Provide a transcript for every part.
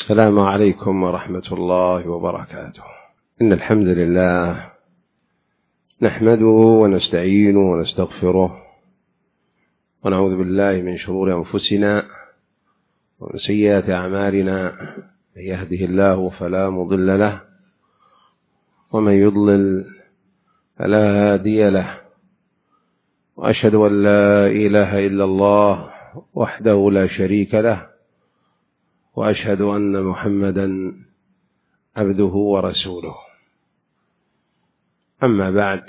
السلام عليكم ورحمة الله وبركاته. إن الحمد لله نحمده ونستعينه ونستغفره ونعوذ بالله من شرور أنفسنا ومن سيئات أعمالنا. من يهده الله فلا مضل له ومن يضلل فلا هادي له، وأشهد أن لا إله إلا الله وحده لا شريك له، وأشهد أن محمدا عبده ورسوله. أما بعد،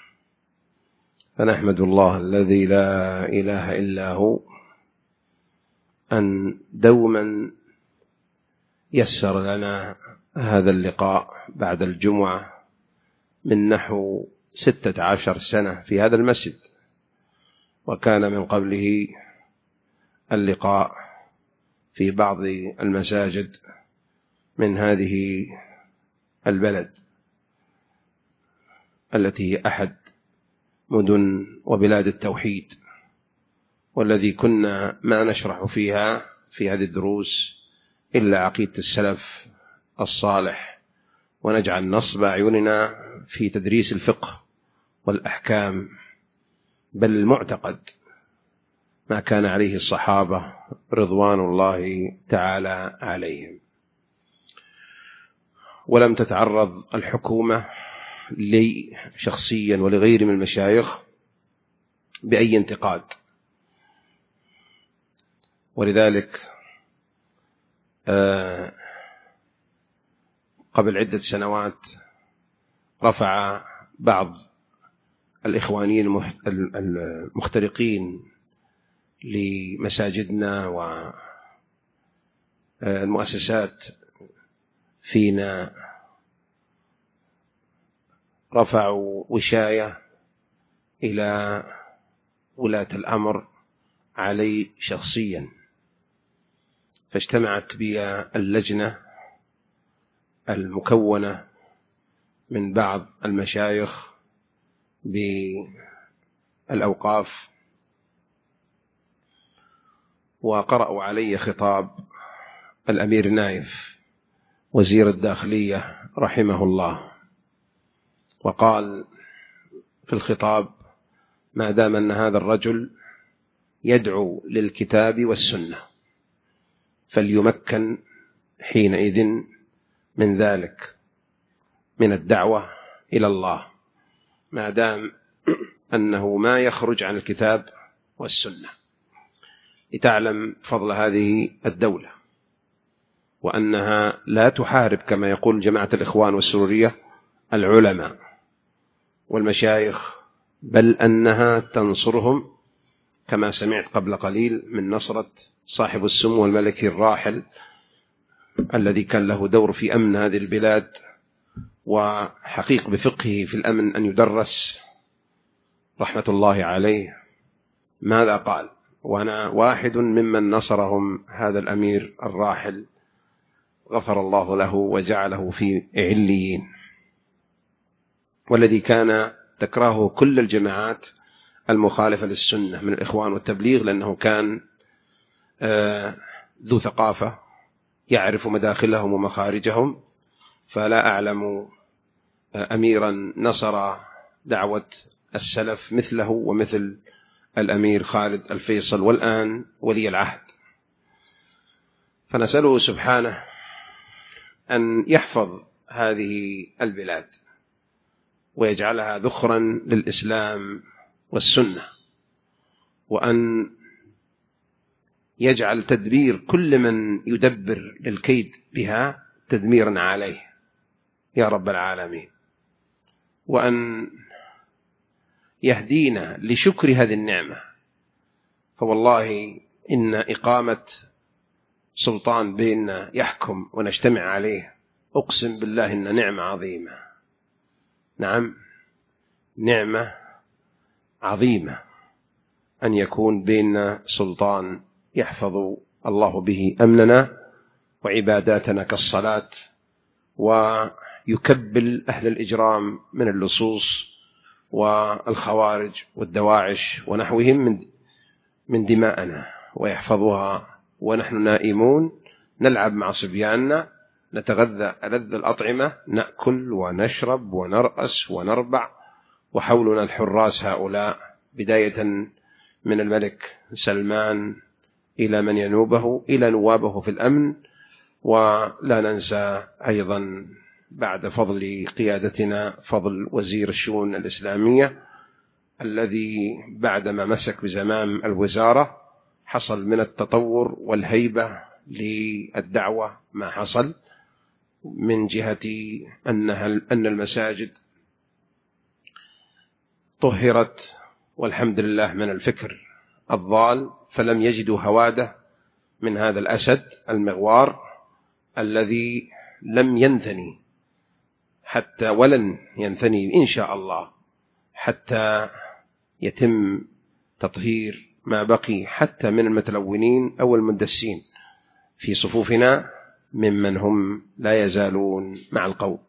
فنحمد الله الذي لا إله إلا هو أن دوما يسر لنا هذا اللقاء بعد الجمعة من نحو 16 سنة في هذا المسجد، وكان من قبله اللقاء في بعض المساجد من هذه البلد التي هي أحد مدن وبلاد التوحيد، والذي كنا ما نشرح فيها في هذه الدروس إلا عقيدة السلف الصالح، ونجعل نصب أعيننا في تدريس الفقه والأحكام، بل المعتقد ما كان عليه الصحابة رضوان الله تعالى عليهم. ولم تتعرض الحكومة لي شخصيا ولغير من المشايخ بأي انتقاد، ولذلك قبل عدة سنوات رفع بعض الإخوانيين المخترقين لمساجدنا والمؤسسات فينا، رفعوا وشاية إلى ولاة الأمر علي شخصيا، فاجتمعت بي اللجنة المكونة من بعض المشايخ بالأوقاف، وقرأوا علي خطاب الأمير نايف وزير الداخلية رحمه الله، وقال في الخطاب: ما دام أن هذا الرجل يدعو للكتاب والسنة فليمكن حينئذ من ذلك، من الدعوة إلى الله، ما دام أنه ما يخرج عن الكتاب والسنة، لتعلم فضل هذه الدولة، وأنها لا تحارب كما يقول جماعة الإخوان والسرورية العلماء والمشايخ، بل أنها تنصرهم، كما سمعت قبل قليل من نصرة صاحب السمو الملكي الراحل الذي كان له دور في أمن هذه البلاد، وحقيق بفقهه في الأمن أن يدرس رحمة الله عليه. ماذا قال؟ وأنا واحد ممن نصرهم هذا الأمير الراحل، غفر الله له وجعله في عليين، والذي كان تكرهه كل الجماعات المخالفة للسنة من الإخوان والتبليغ، لأنه كان ذو ثقافة يعرف مداخلهم ومخارجهم، فلا أعلم أميرا نصر دعوة السلف مثله ومثل الأمير خالد الفيصل، والآن ولي العهد. فنسأله سبحانه أن يحفظ هذه البلاد ويجعلها ذخرا للإسلام والسنة، وأن يجعل تدبير كل من يدبر للكيد بها تدميرا عليه يا رب العالمين، وأن يهدينا لشكر هذه النعمة. فوالله إن إقامة سلطان بيننا يحكم ونجتمع عليه، أقسم بالله إن نعمة عظيمة، نعم نعمة عظيمة أن يكون بيننا سلطان يحفظ الله به أمننا وعباداتنا كالصلاة، ويكبل أهل الإجرام من اللصوص والخوارج والدواعش ونحوهم من دماءنا، ويحفظها ونحن نائمون نلعب مع صبياننا، نتغذى ألذ الأطعمة، نأكل ونشرب ونرأس ونربع، وحولنا الحراس هؤلاء بداية من الملك سلمان إلى من ينوبه إلى نوابه في الأمن. ولا ننسى أيضا بعد فضل قيادتنا فضل وزير الشؤون الإسلامية الذي بعدما مسك بزمام الوزارة حصل من التطور والهيبة للدعوة ما حصل، من جهة أن المساجد طهرت والحمد لله من الفكر الضال، فلم يجدوا هواده من هذا الأسد المغوار الذي لم ينثني حتى ولن ينثني إن شاء الله حتى يتم تطهير ما بقي حتى من المتلونين أو المندسين في صفوفنا ممن هم لا يزالون مع القوم.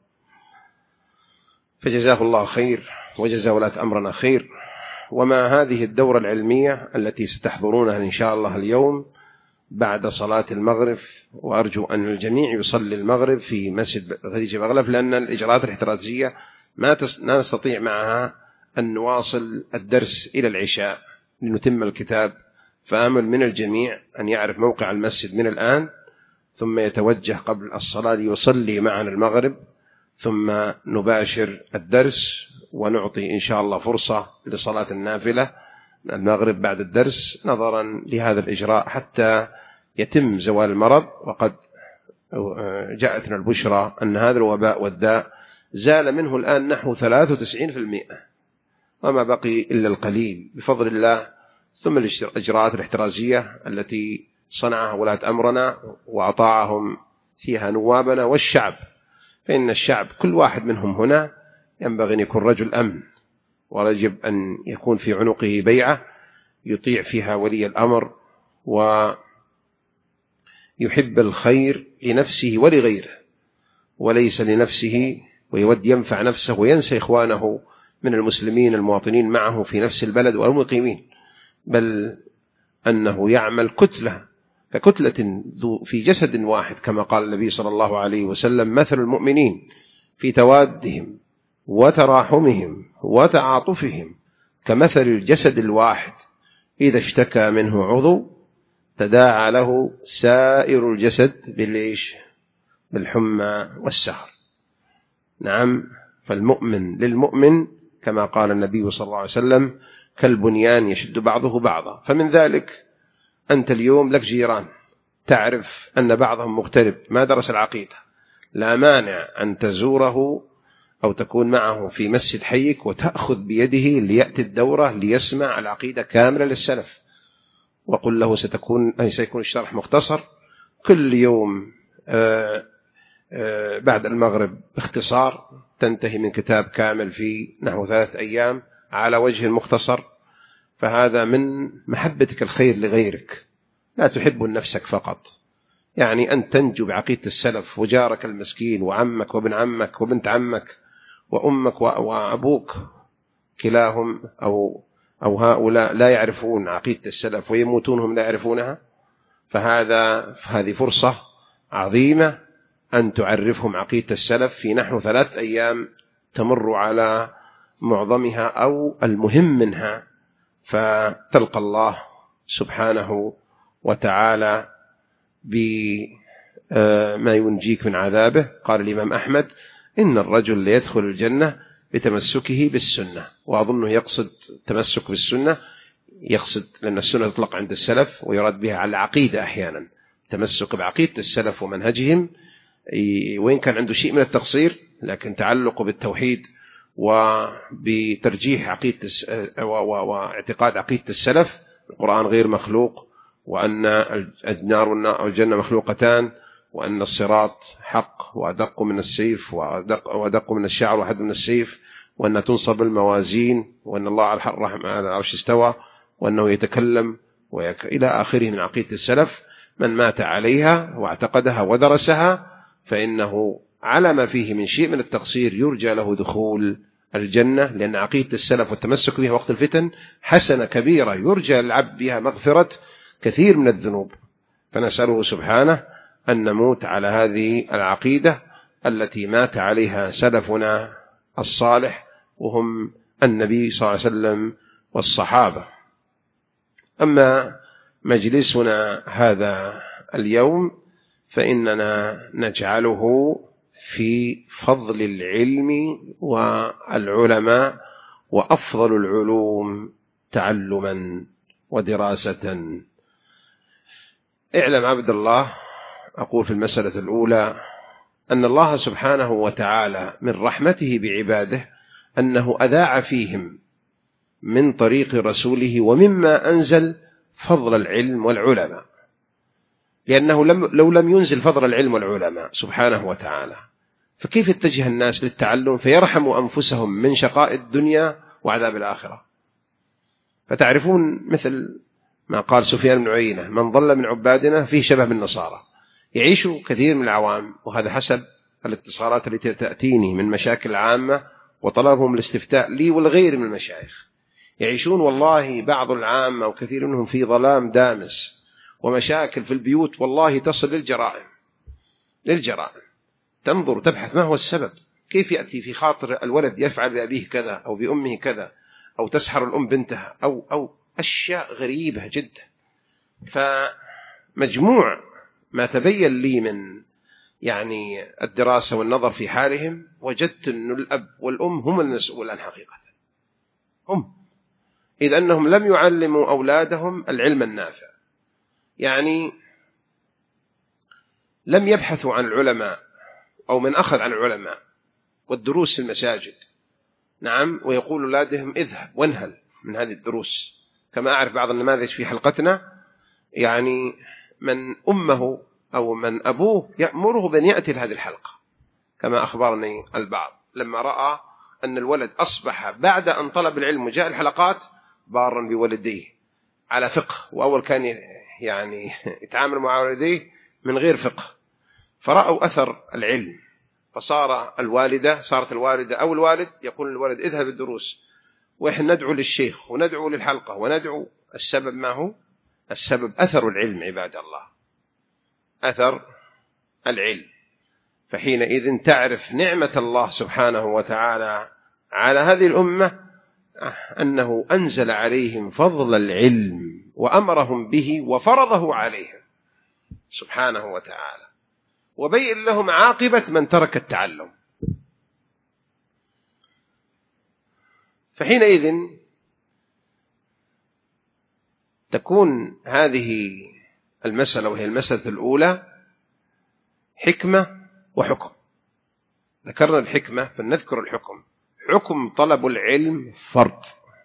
فجزاه الله خير وجزا ولاة أمرنا خير. وما هذه الدورة العلمية التي ستحضرونها إن شاء الله اليوم بعد صلاة المغرب، وأرجو أن الجميع يصلي المغرب في مسجد خديجة بغلف، لأن الإجراءات الاحترازية ما نستطيع معها أن نواصل الدرس إلى العشاء لنتم الكتاب. فآمل من الجميع أن يعرف موقع المسجد من الآن، ثم يتوجه قبل الصلاة ليصلي معنا المغرب، ثم نباشر الدرس ونعطي إن شاء الله فرصة لصلاة النافلة المغرب بعد الدرس نظرا لهذا الإجراء حتى يتم زوال المرض. وقد جاءتنا البشرى أن هذا الوباء والداء زال منه الآن نحو 93%، وما بقي إلا القليل بفضل الله. ثم الإجراءات الاحترازية التي صنعها ولاة أمرنا وأطاعهم فيها نوابنا والشعب، فإن الشعب كل واحد منهم هنا ينبغي أن يكون رجل أمن، ويجب أن يكون في عنقه بيعة يطيع فيها ولي الأمر ويحب الخير لنفسه ولغيره وليس لنفسه، ويود ينفع نفسه وينسى إخوانه من المسلمين المواطنين معه في نفس البلد والمقيمين، بل أنه يعمل كتلة ككتلة في جسد واحد، كما قال النبي صلى الله عليه وسلم: مثل المؤمنين في توادهم وتراحمهم وتعاطفهم كمثل الجسد الواحد إذا اشتكى منه عضو تداعى له سائر الجسد بالحمى والسهر. نعم، فالمؤمن للمؤمن كما قال النبي صلى الله عليه وسلم: كالبنيان يشد بعضه بعضا. فمن ذلك أنت اليوم لك جيران تعرف أن بعضهم مغترب ما درس العقيدة، لا مانع أن تزوره أو تكون معه في مسجد حيك وتأخذ بيده ليأتي الدورة ليسمع العقيدة كاملة للسلف، وقل له سيكون الشرح مختصر كل يوم بعد المغرب باختصار، تنتهي من كتاب كامل في نحو 3 أيام على وجه مختصر. فهذا من محبتك الخير لغيرك، لا تحب لنفسك فقط، يعني أن تنجو بعقيدة السلف، وجارك المسكين وعمك وابن عمك وبنت عمك وأمك وأبوك كلاهم أو هؤلاء لا يعرفون عقيدة السلف ويموتونهم لا يعرفونها. فهذه فرصة عظيمة أن تعرفهم عقيدة السلف في نحو 3 أيام تمر على معظمها أو المهم منها، فتلقى الله سبحانه وتعالى بما ينجيك من عذابه. قال الإمام أحمد: إن الرجل ليدخل الجنة بتمسكه بالسنة. وأظنه يقصد تمسك بالسنة، يقصد لأن السنة تطلق عند السلف ويراد بها على العقيدة أحيانا، تمسك بعقيدة السلف ومنهجهم، وإن كان عنده شيء من التقصير لكن تعلق بالتوحيد وبترجيح عقيدة واعتقاد عقيدة السلف: القرآن غير مخلوق، وأن النار والجنة مخلوقتان، وأن الصراط حق وأدق من السيف وأدق من الشعر وحد من السيف، وأن تنصب الموازين، وأن الله على العرش استوى، وأنه يتكلم إلى آخره من عقيدة السلف. من مات عليها واعتقدها ودرسها فإنه على ما فيه من شيء من التقصير يرجى له دخول الجنة، لأن عقيدة السلف والتمسك بها وقت الفتن حسنة كبيرة يرجى العبد بها مغفرة كثير من الذنوب. فنسأله سبحانه أن نموت على هذه العقيدة التي مات عليها سلفنا الصالح وهم النبي صلى الله عليه وسلم والصحابة. أما مجلسنا هذا اليوم فإننا نجعله في فضل العلم والعلماء وأفضل العلوم تعلما ودراسة. اعلم عبد الله، أقول في المسألة الأولى، أن الله سبحانه وتعالى من رحمته بعباده أنه أذاع فيهم من طريق رسوله ومما أنزل فضل العلم والعلماء، لأنه لو لم ينزل فضل العلم والعلماء سبحانه وتعالى فكيف يتجه الناس للتعلم فيرحموا أنفسهم من شقاء الدنيا وعذاب الآخرة؟ فتعرفون مثل ما قال سفيان بن عيينة: من ضل من عبادنا فيه شبه بالنصارى. يعيش كثير من العوام، وهذا حسب الاتصالات التي تأتيني من مشاكل عامة وطلبهم الاستفتاء لي والغير من المشايخ، يعيشون والله بعض العامة وكثير منهم في ظلام دامس ومشاكل في البيوت والله تصل للجرائم. تنظر تبحث ما هو السبب، كيف يأتي في خاطر الولد يفعل بأبيه كذا أو بأمه كذا، أو تسحر الأم بنتها أو أشياء غريبة جدا. فمجموع ما تبين لي من الدراسة والنظر في حالهم وجدت أن الأب والأم هم المسؤولان حقيقة، إذ أنهم لم يعلموا أولادهم العلم النافع، لم يبحثوا عن العلماء أو من أخذ عن العلماء والدروس في المساجد. نعم، ويقول أولادهم اذهب وانهل من هذه الدروس. كما أعرف بعض النماذج في حلقتنا، من أمه أو من أبوه يأمره بأن يأتي لهذه الحلقة، كما أخبرني البعض لما رأى أن الولد أصبح بعد أن طلب العلم وجاء الحلقات بارا بولديه على فقه، وأول كان يتعامل مع والديه من غير فقه، فرأوا أثر العلم، فصارت الوالدة أو الوالد يقول للولد اذهب الدروس، وإحنا ندعو للشيخ وندعو للحلقة وندعو. السبب ما هو؟ السبب أثر العلم عباد الله، أثر العلم. فحينئذ تعرف نعمة الله سبحانه وتعالى على هذه الأمة أنه أنزل عليهم فضل العلم وأمرهم به وفرضه عليهم سبحانه وتعالى، وبين لهم عاقبة من ترك التعلم. فحينئذ تكون هذه المسألة، وهي المسألة الأولى، حكمة وحكم. ذكرنا الحكمة فلنذكر الحكم. حكم طلب العلم فرض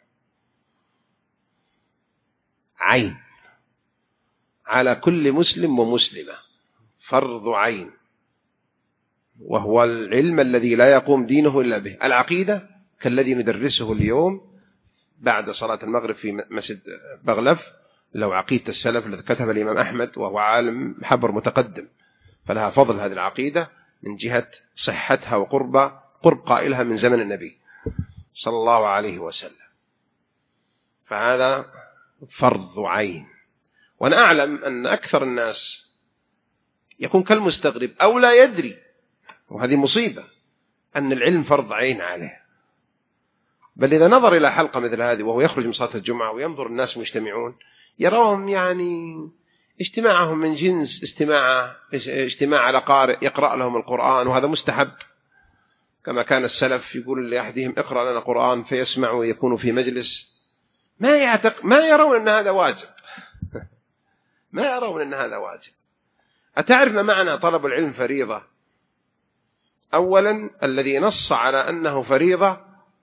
عين على كل مسلم ومسلمة، فرض عين، وهو العلم الذي لا يقوم دينه إلا به. العقيدة كالذي ندرسه اليوم بعد صلاة المغرب في مسجد بغلف، لو عقيدة السلف الذي كتب الإمام أحمد، وهو عالم حبر متقدم، فلها فضل هذه العقيدة من جهة صحتها قرب قائلها من زمن النبي صلى الله عليه وسلم. فهذا فرض عين. وأنا أعلم أن أكثر الناس يكون كالمستغرب أو لا يدري، وهذه مصيبة، أن العلم فرض عين عليه. بل إذا نظر إلى حلقة مثل هذه وهو يخرج من صلاة الجمعة وينظر الناس مجتمعون، يراهم اجتماعهم من جنس اجتماع على قارئ يقرأ لهم القرآن، وهذا مستحب، كما كان السلف يقول لأحدهم اقرأ لنا قرآن فيسمع ويكون في مجلس. ما يرون أن هذا واجب ما يرون أن هذا واجب. أتعرف ما معنى طلب العلم فريضة؟ أولا الذي نص على أنه فريضة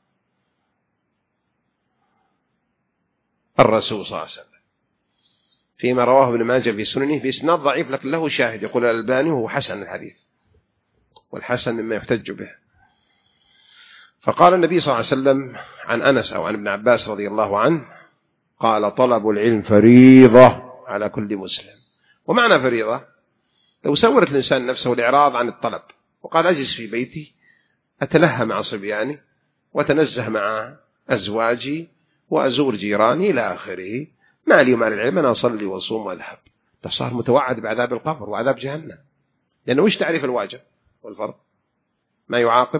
الرسول صلى الله عليه وسلم، فيما رواه ابن ماجه في سننه بإسناد ضعيف لكن له شاهد، يقول الألباني وهو حسن الحديث، والحسن مما يحتج به. فقال النبي صلى الله عليه وسلم عن أنس أو عن ابن عباس رضي الله عنه قال طلب العلم فريضة على كل مسلم. ومعنى فريضة، لو سورت الإنسان نفسه الإعراض عن الطلب وقال أجلس في بيتي أتلهى مع صبياني وتنزه مع أزواجي وأزور جيراني إلى آخره، ما لي وما للعلم، أنا أصلي وأصوم وأذهب، فصار متوعد بعذاب القبر وعذاب جهنم. لأنه وش تعريف الواجب والفرض؟ ما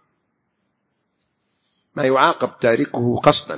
يعاقب تاركه قصدا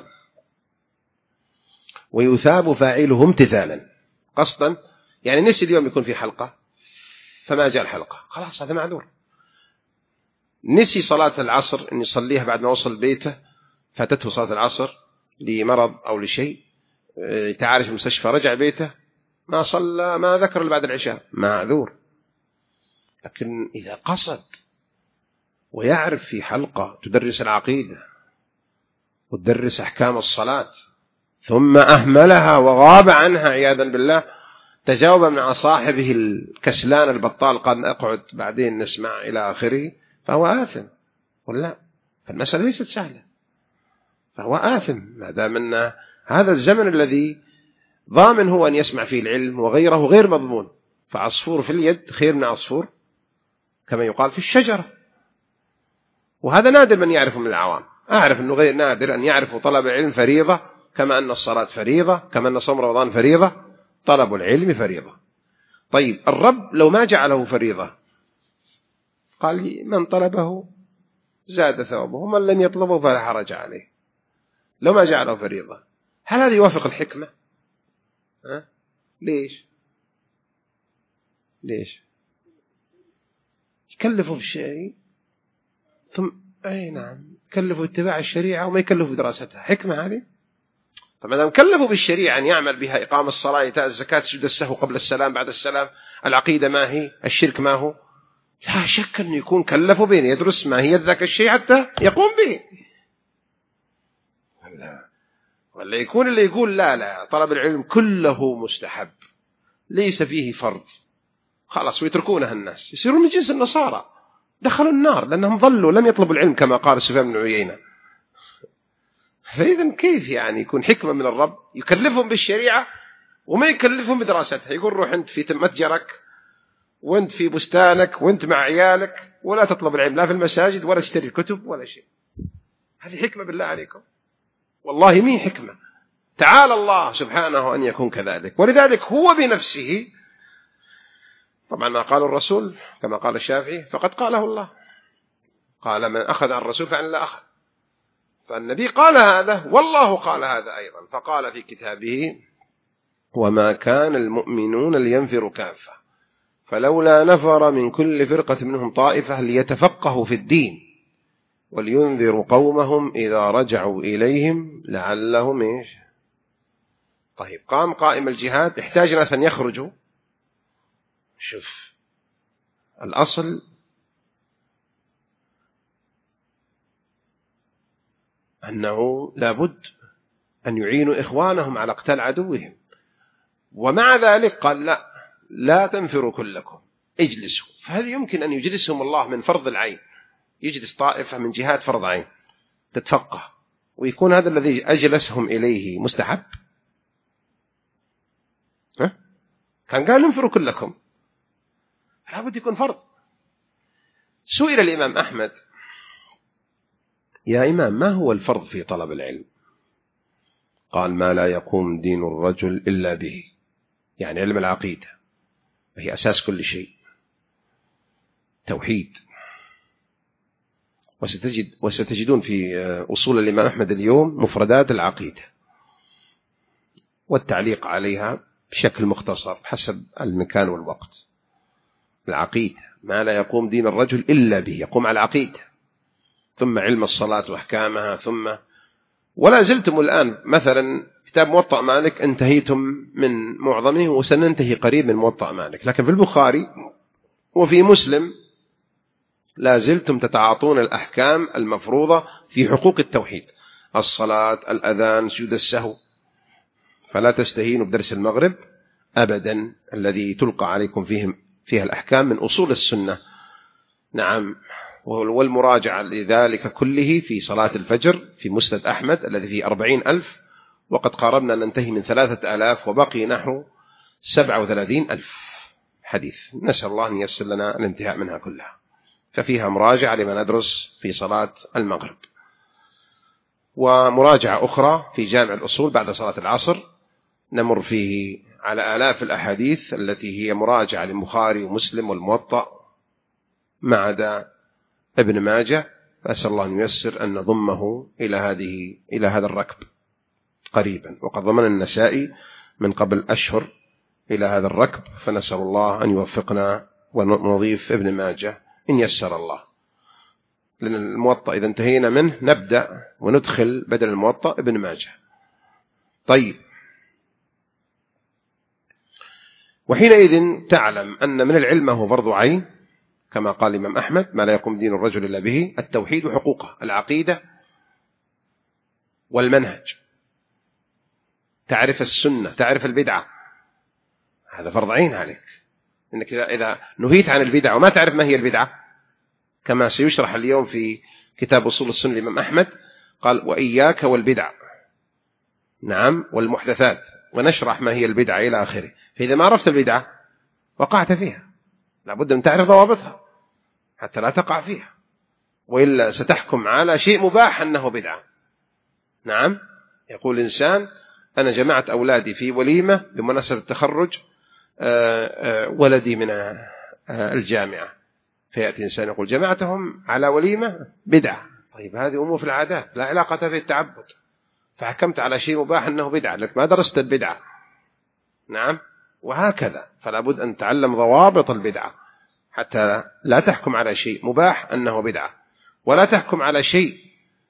ويثاب فاعله امتثالا. قصدا يعني نسي اليوم يكون في حلقة فما جاء الحلقة، خلاص هذا معذور. نسي صلاة العصر أن يصليها بعد ما وصل بيته، فاتته صلاة العصر لمرض أو لشيء، تعالج في المستشفى، رجع بيته ما صلى، ما ذكر إلا بعد العشاء، معذور. لكن إذا قصد ويعرف في حلقة تدرس العقيدة وتدرس أحكام الصلاة ثم أهملها وغاب عنها عياذا بالله، تجاوب مع صاحبه الكسلان البطال قال أقعد بعدين نسمع إلى آخره، فهو آثم ولا؟ فالمسألة ليست سهلة، فهو آثم ما دام أن هذا الزمن الذي ضامن هو أن يسمع فيه العلم وغيره غير مضمون. فعصفور في اليد خير من عصفور كما يقال في الشجرة، وهذا نادر من يعرف من العوام. أعرف أنه غير نادر أن يعرفوا طلب العلم فريضة، كما أن الصلاة فريضة، كما أن صوم رمضان فريضة، طلب العلم فريضة. طيب الرب لو ما جعله فريضة قال لي من طلبه زاد ثوابه ومن لم يطلبه فلا حرج عليه، لو ما جعله فريضة. هل هذا يوافق الحكمة؟ ليش يكلفوا بشيء ثم نعم يكلفوا اتباع الشريعة وما يكلفوا بدراستها؟ حكمة هذه؟ فما دام كلفوا بالشريعة أن يعمل بها، إقام الصلاة، إيتاء الزكاة، سجود السهو قبل السلام، بعد السلام، العقيدة ما هي، الشرك ما هو، لا شك أن يكون كلفوا بين يدرس ما هي ذاك الشيء حتى يقوم به. ولا يكون اللي يقول لا طلب العلم كله مستحب ليس فيه فرض، خلاص ويتركونها الناس، يصيرون من جنس النصارى، دخلوا النار لأنهم ظلوا لم يطلبوا العلم كما قال سفيان بن عيينة. فإذا كيف يعني يكون حكمة من الرب يكلفهم بالشريعة وما يكلفهم بدراستها؟ يقول روح أنت في متجرك وأنت في بستانك وأنت مع عيالك ولا تطلب العلم لا في المساجد ولا تشتري الكتب ولا شيء. هذه حكمة بالله عليكم؟ والله مين حكمة. تعالى الله سبحانه أن يكون كذلك. ولذلك هو بنفسه، طبعا ما قال الرسول كما قال الشافعي فقد قاله الله، قال من أخذ عن الرسول فعن لا أخذ، فالنبي قال هذا والله قال هذا أيضا، فقال في كتابه وما كان المؤمنون لينفروا كافة فلولا نفر من كل فرقة منهم طائفة ليتفقهوا في الدين ولينذروا قومهم إذا رجعوا إليهم لعلهم طيب قام قائم الجهاد، احتاج ناس أن يخرجوا. شوف الأصل أنه لابد أن يعينوا إخوانهم على قتال عدوهم، ومع ذلك قال لا تنفروا كلكم اجلسوا. فهل يمكن أن يجلسهم الله من فرض العين؟ يجلس طائفة من جهات فرض عين تتفقه ويكون هذا الذي أجلسهم إليه مستحب؟ كان قال انفروا كلكم، لابد يكون فرض. سئل الإمام أحمد يا إمام ما هو الفرض في طلب العلم؟ قال ما لا يقوم دين الرجل إلا به، يعني علم العقيدة وهي أساس كل شيء، توحيد. وستجدون في أصول الإمام أحمد اليوم مفردات العقيدة والتعليق عليها بشكل مختصر حسب المكان والوقت. العقيدة ما لا يقوم دين الرجل إلا به، يقوم على العقيدة، ثم علم الصلاة وأحكامها، ثم ولا زلتم الآن مثلا كتاب موطأ مالك انتهيتم من معظمه وسننتهي قريب من موطأ مالك، لكن في البخاري وفي مسلم لا زلتم تتعاطون الأحكام المفروضة في حقوق التوحيد، الصلاة، الأذان، سجود السهو. فلا تستهينوا بدرس المغرب أبدا الذي تلقى عليكم فيها الأحكام من أصول السنة. نعم، والمراجعة لذلك كله في صلاة الفجر في مسند أحمد الذي فيه 40,000، وقد قاربنا أن ننتهي من 3,000 وبقي نحو 37,000 حديث، نسأل الله أن ييسر لنا الانتهاء منها كلها. ففيها مراجعة لما ندرس في صلاة المغرب، ومراجعة أخرى في جامع الأصول بعد صلاة العصر نمر فيه على آلاف الأحاديث التي هي مراجعة للبخاري ومسلم والموطأ ما عدا ابن ماجه، فأسأل الله أن ييسر أن نضمه إلى هذا الركب قريبا. وقد ضمن النسائي من قبل أشهر إلى هذا الركب، فنسأل الله أن يوفقنا ونضيف ابن ماجه إن يسر الله. لأن الموطأ إذا انتهينا منه نبدأ وندخل بدل الموطأ ابن ماجه. طيب، وحينئذ تعلم أن من العلم ما هو فرض عين، كما قال الإمام أحمد: ما لا يقوم دين الرجل إلا به، التوحيد وحقوقه، العقيدة والمنهج، تعرف السنة، تعرف البدعة، هذا فرض عين عليك. إنك إذا نهيت عن البدعة وما تعرف ما هي البدعة، كما سيشرح اليوم في كتاب أصول السنة الإمام أحمد، قال: وإياك والبدع، نعم، والمحدثات، ونشرح ما هي البدعة إلى آخره. فإذا ما عرفت البدعة وقعت فيها، لابد أن تعرف ضوابطها حتى لا تقع فيها، وإلا ستحكم على شيء مباح أنه بدعة. نعم، يقول إنسان: أنا جمعت أولادي في وليمة بمناسبة التخرج ولدي من الجامعة، فيأتي إنسان يقول: جمعتهم على وليمة، بدعة. طيب، هذه أمور في العادات لا علاقة في التعبد، فحكمت على شيء مباح أنه بدعة، لك ما درست البدعة. نعم، وهكذا. فلا بد أن تعلم ضوابط البدعة حتى لا تحكم على شيء مباح أنه بدعة، ولا تحكم على شيء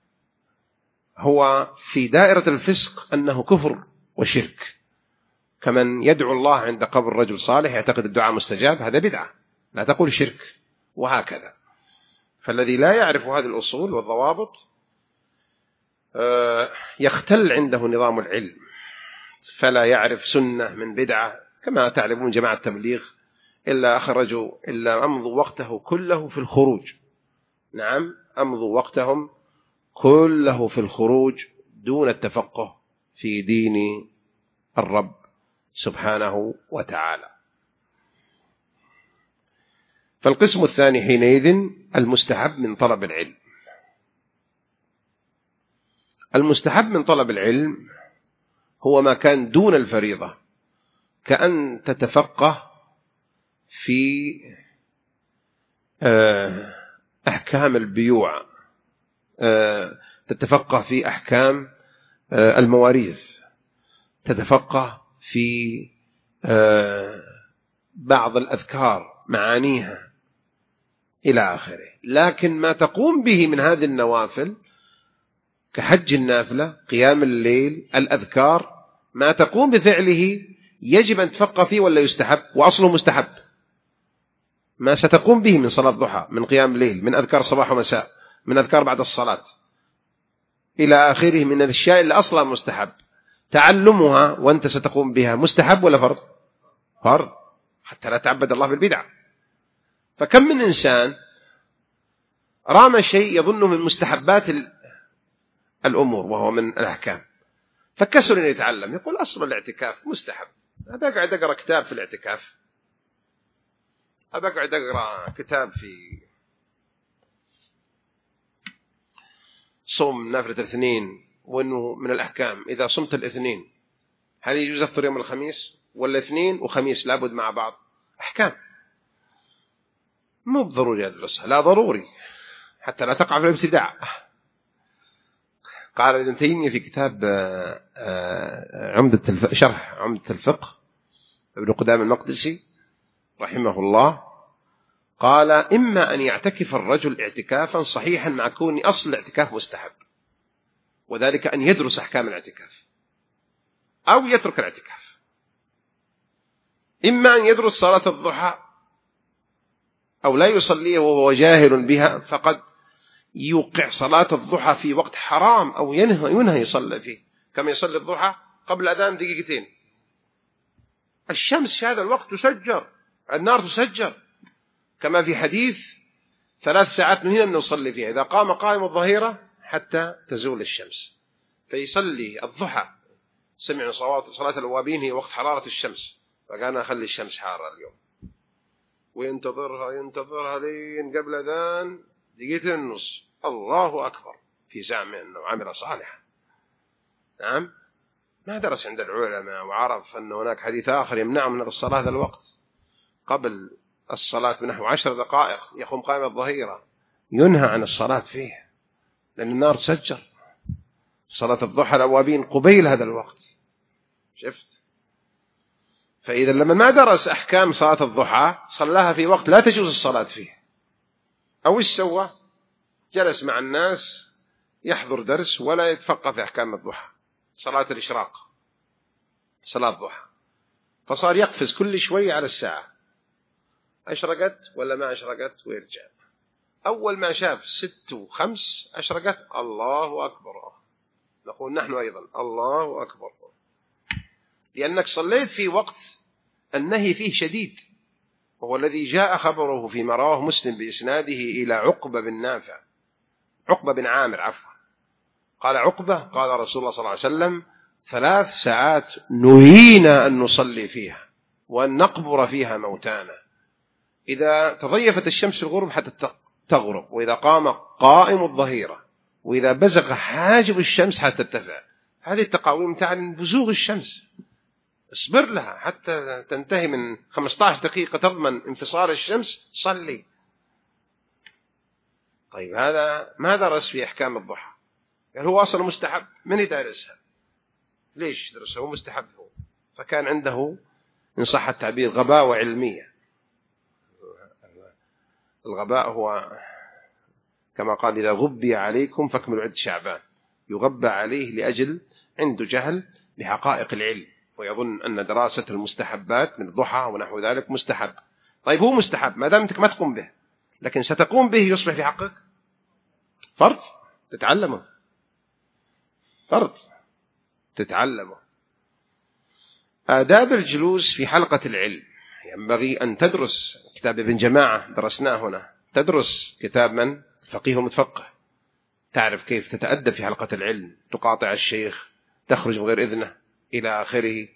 هو في دائرة الفسق أنه كفر وشرك. كمن يدعو الله عند قبر رجل صالح يعتقد الدعاء مستجاب، هذا بدعة، لا تقول شرك، وهكذا. فالذي لا يعرف هذه الأصول والضوابط يختل عنده نظام العلم، فلا يعرف سنة من بدعة. كما تعلمون جماعة التبليغ إلا أمضوا وقته كله في الخروج. نعم، أمضوا وقتهم كله في الخروج دون التفقه في دين الرب سبحانه وتعالى. فالقسم الثاني حينئذ المستحب من طلب العلم. المستحب من طلب العلم هو ما كان دون الفريضة، كأن تتفقه في أحكام البيوع، تتفقه في أحكام المواريث، تتفقه في بعض الأذكار معانيها إلى آخره. لكن ما تقوم به من هذه النوافل كحج النافلة، قيام الليل، الأذكار، ما تقوم بفعله يجب أن تفقه فيه ولا يستحب، وأصله مستحب. ما ستقوم به من صلاة ضحى، من قيام الليل، من أذكار صباح ومساء، من أذكار بعد الصلاة إلى آخره من الأشياء اللي أصلا مستحب، تعلمها وأنت ستقوم بها مستحب ولا فرض؟ فرض، حتى لا تعبد الله بالبدع. فكم من إنسان رام شيء يظنه من مستحبات الأمور وهو من الأحكام، فكسر أن يتعلم، يقول أصل الاعتكاف مستحب، أبقى أقعد أقرأ كتاب في الاعتكاف، أبقى أقعد أقرأ كتاب في صوم نافلة الاثنين، وأنه من الأحكام إذا صمت الاثنين هل يجوز أفطر يوم الخميس ولا اثنين وخميس لابد مع بعض؟ أحكام مو بضروري أدرسها، لا ضروري حتى لا تقع في الابتداع. قال ابن تيمية في كتاب شرح عمدة الفقه ابن قدامة المقدسي رحمه الله، قال: إما أن يعتكف الرجل اعتكافا صحيحا مع كون أصل الاعتكاف مستحب، وذلك أن يدرس أحكام الاعتكاف، أو يترك الاعتكاف. إما أن يدرس صلاة الضحى أو لا يصليه وهو جاهل بها، فقد يوقع صلاة الضحى في وقت حرام أو ينهى يصلي فيه، كما يصلي الضحى قبل أذان دقيقتين، الشمس في هذا الوقت تسجر، النار تسجر، كما في حديث 3 ساعات نهينا أن نصلي فيها، إذا قام قائم الظهيرة حتى تزول الشمس، فيصلي الضحى. سمعنا صلاة الأوابين هي وقت حرارة الشمس، فقال أخلي الشمس حارة اليوم، وينتظرها لين قبل أذان دقيقتين ونص، الله أكبر، في زعمه أنه عمل صالحا. نعم، ما درس عند العلماء وعرف أن هناك حديث آخر يمنع من الصلاة هذا الوقت قبل الصلاة بنحو 10 دقائق يقوم قائم الظهيرة، ينهى عن الصلاة فيه لأن النار تسجر. صلاة الضحى الأوابين قبيل هذا الوقت. شفت؟ فإذا لما ما درس أحكام صلاة الضحى صلاها في وقت لا تجوز الصلاة فيه، أو إيش سوى؟ جلس مع الناس يحضر درس ولا يتفقه في أحكام الضحى، صلاة الإشراق، صلاة الضحى، فصار يقفز كل شوي على الساعة، أشرقت ولا ما أشرقت ويرجع. أول ما شاف 6:05 أشرقت، الله أكبر، نقول نحن أيضا الله أكبر، لأنك صليت في وقت النهي فيه شديد، وهو الذي جاء خبره فيما رواه مسلم بإسناده إلى عقبة بن نافع، عقبة بن عامر عفوا، قال عقبة قال رسول الله صلى الله عليه وسلم 3 ساعات نهينا أن نصلي فيها وأن نقبر فيها موتانا، إذا تضيفت الشمس الغروب حتى تغرب، وإذا قام قائم الظهيرة، وإذا بزغ حاجب الشمس حتى ترتفع. هذه التقاويم تعني بزوغ الشمس، اصبر لها حتى تنتهي من 15 دقيقة تضمن انفصال الشمس، صلي. طيب هذا ما درس في أحكام الضحى، يعني هو أصلا مستحب، من يدرسها؟ ليش درسها؟ هو مستحب هو، فكان عنده إن صح التعبير غباء وعلمية. الغباء هو كما قال إذا غبي عليكم فاكملوا عدة شعبان، يغبى عليه لأجل عنده جهل بحقائق العلم، ويظن أن دراسة المستحبات من الضحى ونحو ذلك مستحب. طيب هو مستحب ما دام أنت ما تقوم به، لكن ستقوم به يصبح في حقك فرض تتعلمه، فرض تتعلمه. آداب الجلوس في حلقة العلم، ينبغي أن تدرس كتاب ابن جماعة درسناه هنا، تدرس كتاب من؟ فقيه ومتفقه، تعرف كيف تتأدب في حلقة العلم، تقاطع الشيخ، تخرج من غير إذنه إلى آخره،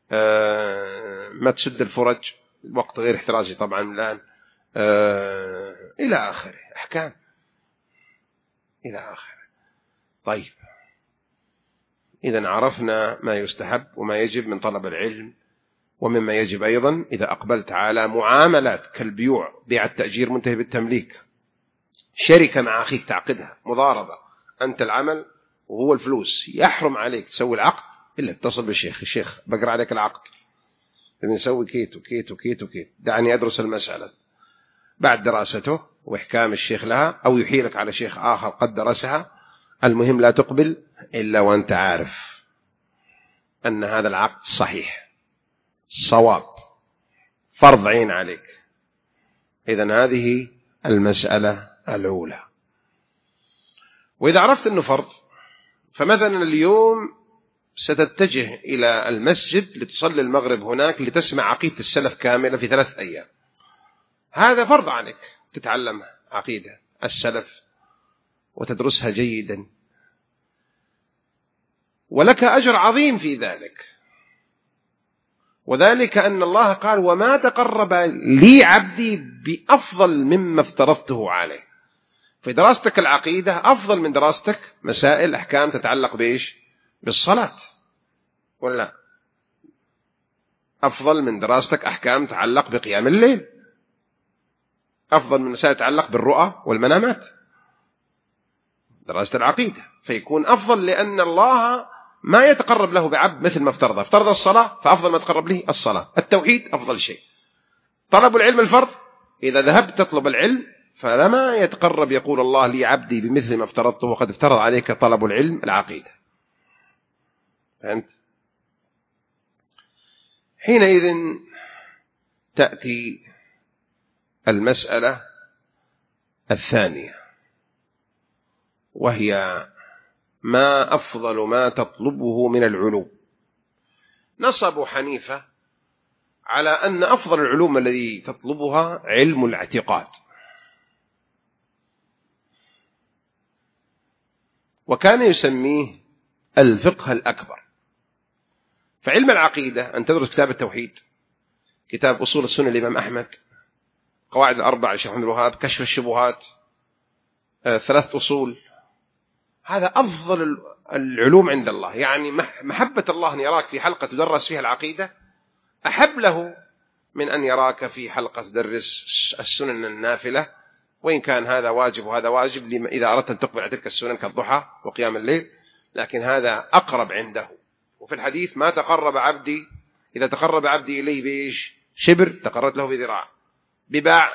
ما تسد الفرج، وقت غير احترازي طبعا الآن، إلى آخره، أحكام إلى آخره. طيب إذن عرفنا ما يستحب وما يجب من طلب العلم، ومما يجب أيضا إذا أقبلت على معاملات كالبيوع، بيع التأجير منتهي بالتمليك، شركة مع أخيك تعقدها، مضاربة، أنت العمل وهو الفلوس، يحرم عليك تسوي العقد إلا اتصل بالشيخ، الشيخ بقرأ عليك العقد، نسوي كيت وكيت وكيت وكيت، دعني أدرس المسألة. بعد دراسته وإحكام الشيخ لها، أو يحيلك على شيخ آخر قد درسها، المهم لا تقبل إلا وأنت عارف أن هذا العقد صحيح صواب فرض عين عليك. إذن هذه المسألة الأولى. وإذا عرفت أنه فرض، فمثلا اليوم ستتجه إلى المسجد لتصلي المغرب هناك لتسمع عقيدة السلف كاملة في 3 أيام، هذا فرض عليك تتعلم عقيدة السلف وتدرسها جيدا، ولك أجر عظيم في ذلك، وذلك أن الله قال وما تقرب لي عبدي بأفضل مما افترضته عليه. في دراستك العقيدة أفضل من دراستك مسائل أحكام تتعلق بإيش؟ بالصلاة، ولا أفضل من دراستك أحكام تتعلق بقيام الليل، أفضل من مسائل تتعلق بالرؤى والمنامات، دراسة العقيدة فيكون أفضل، لأن الله ما يتقرب له بعبد مثل ما افترض الصلاة، فأفضل ما تقرب له الصلاة. التوحيد أفضل شيء. طلب العلم الفرض، إذا ذهبت تطلب العلم فلما يتقرب يقول الله لي عبدي بمثل ما افترضته، وقد افترض عليك طلب العلم العقيدة. فهمت؟ حينئذ تأتي المسألة الثانية، وهي ما أفضل ما تطلبه من العلوم. نص أبو حنيفة على أن أفضل العلوم الذي تطلبها علم الاعتقاد، وكان يسميه الفقه الأكبر. فعلم العقيدة أن تدرس كتاب التوحيد، كتاب أصول السنة الإمام أحمد، قواعد الأربعة للشيخ محمد الوهاب، كشف الشبهات، 3 أصول، هذا أفضل العلوم عند الله. يعني محبة الله أن يراك في حلقة تدرس فيها العقيدة أحب له من أن يراك في حلقة تدرس السنن النافلة، وإن كان هذا واجب وهذا واجب إذا أردت أن تقبل على تلك السنن كالضحى وقيام الليل، لكن هذا أقرب عنده. وفي الحديث ما تقرب عبدي، إذا تقرب عبدي إليه بإيش شبر تقربت له بذراع، بباع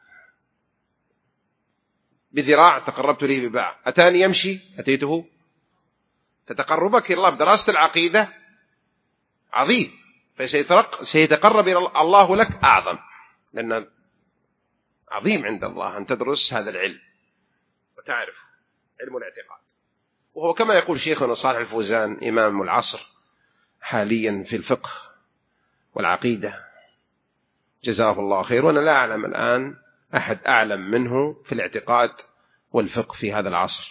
بذراع تقربت إليه بباع، أتاني يمشي أتيته. فتقربك إلى الله بدراسة العقيدة عظيم، فسيتقرب إلى الله لك أعظم، لأن عظيم عند الله أن تدرس هذا العلم وتعرف علم الاعتقاد. وهو كما يقول شيخنا صالح الفوزان إمام العصر حاليا في الفقه والعقيدة جزاه الله خير، وأنا لا أعلم الآن أحد أعلم منه في الاعتقاد والفقه في هذا العصر،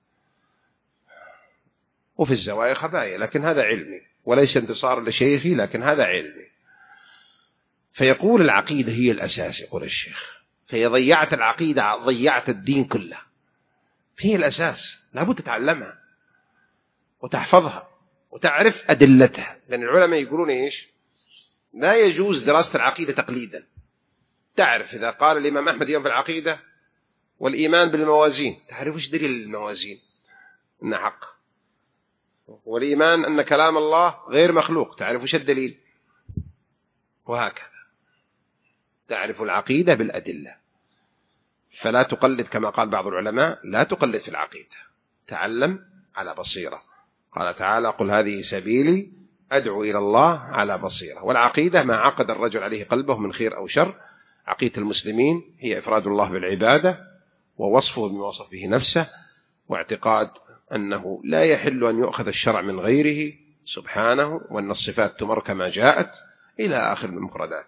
وفي الزوايا خبايا، لكن هذا علمي وليس انتصار لشيخي، لكن هذا علمي. فيقول العقيدة هي الأساس، يقول الشيخ، فإذا ضيعت العقيدة ضيعت الدين كله. هي الأساس، لابد تتعلمها وتحفظها وتعرف أدلتها، لأن العلماء يقولون إيش؟ لا يجوز دراسة العقيدة تقليدا. تعرف إذا قال الإمام أحمد يوم في العقيدة والإيمان بالموازين، تعرف وش دليل الموازين إنها حق، والإيمان أن كلام الله غير مخلوق، تعرف وش الدليل، وهكذا. تعرف العقيدة بالأدلة، فلا تقلد كما قال بعض العلماء، لا تقلد في العقيدة، تعلم على بصيرة. قال تعالى قل هذه سبيلي أدعو إلى الله على بصيرة. والعقيدة ما عقد الرجل عليه قلبه من خير أو شر. عقيدة المسلمين هي إفراد الله بالعبادة ووصفه بما وصف به نفسه، واعتقاد أنه لا يحل أن يؤخذ الشرع من غيره سبحانه، وأن الصفات تمر كما جاءت إلى آخر المفردات.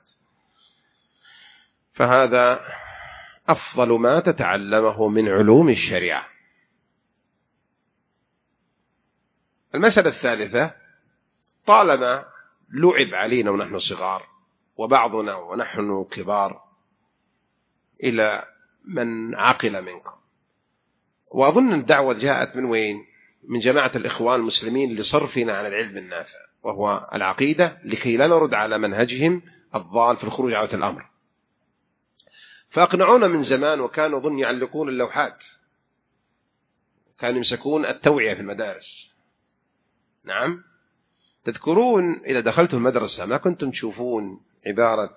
فهذا أفضل ما تتعلمه من علوم الشريعة. المسألة الثالثة، طالما لعب علينا ونحن صغار وبعضنا ونحن كبار إلى من عقل منكم، وأظن الدعوة جاءت من وين؟ من جماعة الإخوان المسلمين لصرفنا عن العلم النافع وهو العقيدة، لكي لا نرد على منهجهم الضال في الخروج على الأمر. فأقنعونا من زمان، وكانوا ظن يعلقون اللوحات، كانوا يمسكون التوعية في المدارس. نعم، تذكرون إذا دخلتم المدرسة ما كنتم تشوفون عبارة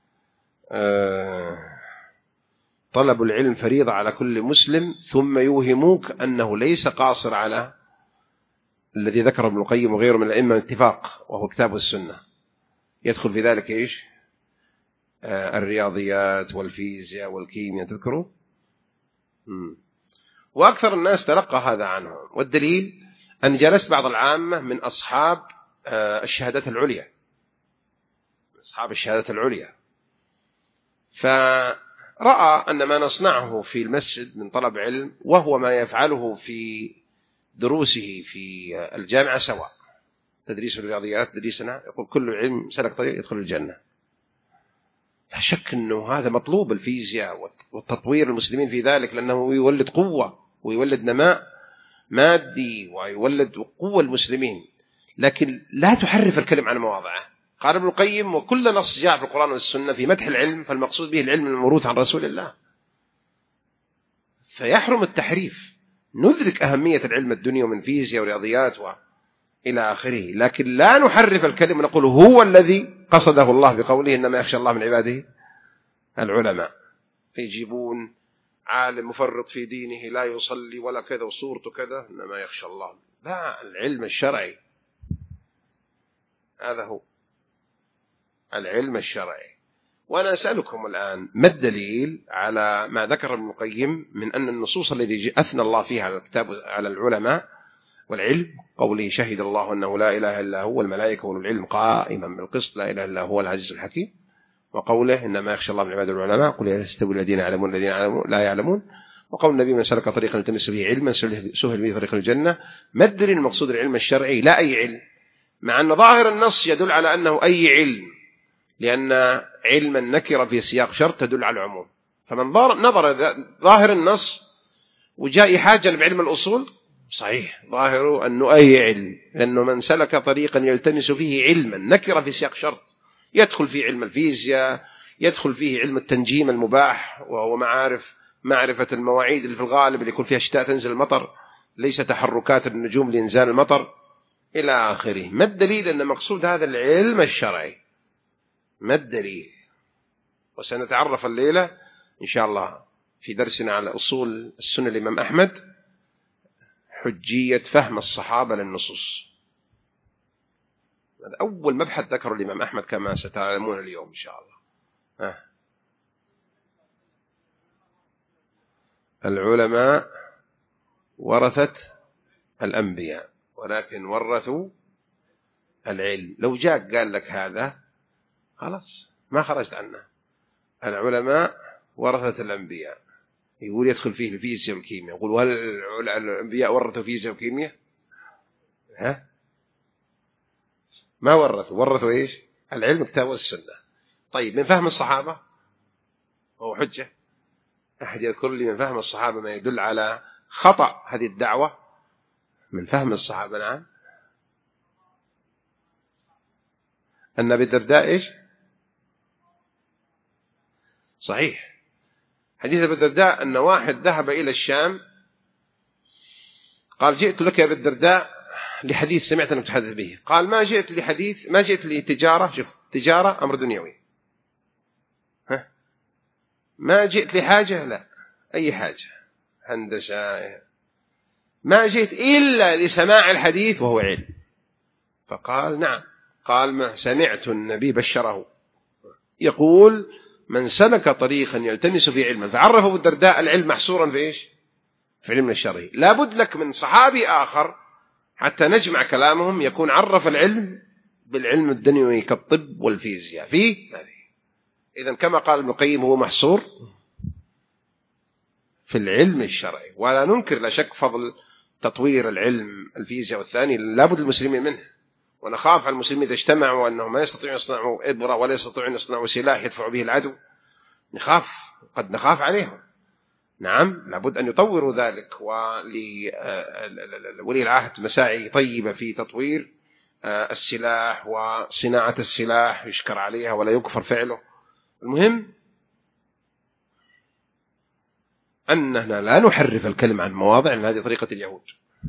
طلب العلم فريضة على كل مسلم، ثم يوهموك أنه ليس قاصر على الذي ذكر ابن القيم وغيره من الأئمة اتفاق، وهو كتاب السنة، يدخل في ذلك إيش؟ الرياضيات والفيزياء والكيمياء، تذكروا؟ وأكثر الناس تلقى هذا عنهم. والدليل أن جلست بعض العامة من أصحاب الشهادات العليا، أصحاب الشهادات العليا، فرأى أن ما نصنعه في المسجد من طلب علم وهو ما يفعله في دروسه في الجامعة سواء، تدريس الرياضيات تدريسنا، يقول كل علم سلك طريق يدخل الجنة. لا شك أنه هذا مطلوب، الفيزياء والتطوير المسلمين في ذلك، لأنه يولد قوة ويولد نماء مادي ويولد قوة المسلمين، لكن لا تحرف الكلم عن مواضعه. قال ابن القيم وكل نص جاء في القرآن والسنة في مدح العلم فالمقصود به العلم الموروث عن رسول الله، فيحرم التحريف. ندرك أهمية العلم الدنيا من فيزياء ورياضيات إلى آخره، لكن لا نحرف الكلم ونقول هو الذي قصده الله بقوله إنما يخشى الله من عباده العلماء، فيجيبون عالم مفرط في دينه لا يصلي ولا كذا وصورته كذا إنما يخشى الله. لا، العلم الشرعي، هذا هو العلم الشرعي. وأنا أسألكم الآن ما الدليل على ما ذكر ابن القيم من أن النصوص التي أثنى الله فيها على الكتاب على العلماء والعلم، قوله شهد الله أنه لا إله إلا هو والملائكة والعلم قائما بالقسط لا إله إلا هو العزيز الحكيم، وقوله إنما يخشى الله من عباد العلماء قل يستوي الذين يعلمون الذين لا يعلمون، وقول النبي من سلك طريقا يلتمس به علما سهل به طريق الجنة. ما الدليل المقصود العلم الشرعي لا أي علم، مع أن ظاهر النص يدل على أنه أي علم، لأن علم النكرة في سياق شرط تدل على العموم. فمن نظر ظاهر النص وجاء حاجة بعلم الأصول صحيح ظاهره أنه أي علم، لأنه من سلك طريقا يلتمس فيه علما نكرة في سياق شرط يدخل فيه علم الفيزياء، يدخل فيه علم التنجيم المباح، وهو معرفة المواعيد اللي في الغالب اللي يكون فيها شتاء تنزل المطر، ليس تحركات النجوم لإنزال المطر إلى آخره. ما الدليل أن مقصود هذا العلم الشرعي؟ ما الدليل؟ وسنتعرف الليلة إن شاء الله في درسنا على أصول السنة الإمام أحمد حجية فهم الصحابة للنصوص. هذا أول مبحث ذكره الإمام أحمد كما ستعلمون اليوم إن شاء الله. العلماء ورثة الأنبياء ولكن ورثوا العلم. لو جاء قال لك هذا خلاص ما خرجت عنه. العلماء ورثة الأنبياء، يقول يدخل فيه الفيزياء والكيمياء. يقول هل الأنبياء ورثوا فيزياء وكيمياء؟ ما ورثوا إيش؟ العلم كتاب والسنة. طيب من فهم الصحابة هو حجة؟ أحد يذكر لي من فهم الصحابة ما يدل على خطأ هذه الدعوة؟ من فهم الصحابة نعم. أن أبي الدرداء إيش؟ صحيح، حديث أبي الدرداء أن واحد ذهب إلى الشام قال جئت لك يا أبي الدرداء لحديث سمعت أنك تحدث به. قال ما جئت لحديث، ما جئت لتجارة. شوف، تجارة أمر دنيوي، ما جئت لحاجة، لا أي حاجة هندسة، ما جئت إلا لسماع الحديث وهو علم. فقال نعم. قال ما سمعت النبي بشره يقول من سلك طريقا يلتمس فيه علما. فعرف أبو الدرداء العلم محصورا في إيش؟ في علم الشرعي. لابد لك من صحابي آخر حتى نجمع كلامهم يكون عرف العلم بالعلم الدنيوي كالطب والفيزياء فيه هذه. إذن كما قال ابن القيم هو محصور في العلم الشرعي. ولا ننكر لا شك فضل تطوير العلم الفيزياء والثاني، لابد المسلمين منه. ونخاف على المسلمين إذا اجتمعوا أنهم ما يستطيعون يصنعوا إبرة ولا يستطيعون يصنعوا سلاح يدفعوا به العدو، قد نخاف عليهم. نعم لابد أن يطوروا ذلك، ولي العهد مساعي طيبة في تطوير السلاح وصناعة السلاح، يشكر عليها ولا يكفر فعله. المهم أننا لا نحرف الكلم عن مواضع، لأن هذه طريقة اليهود.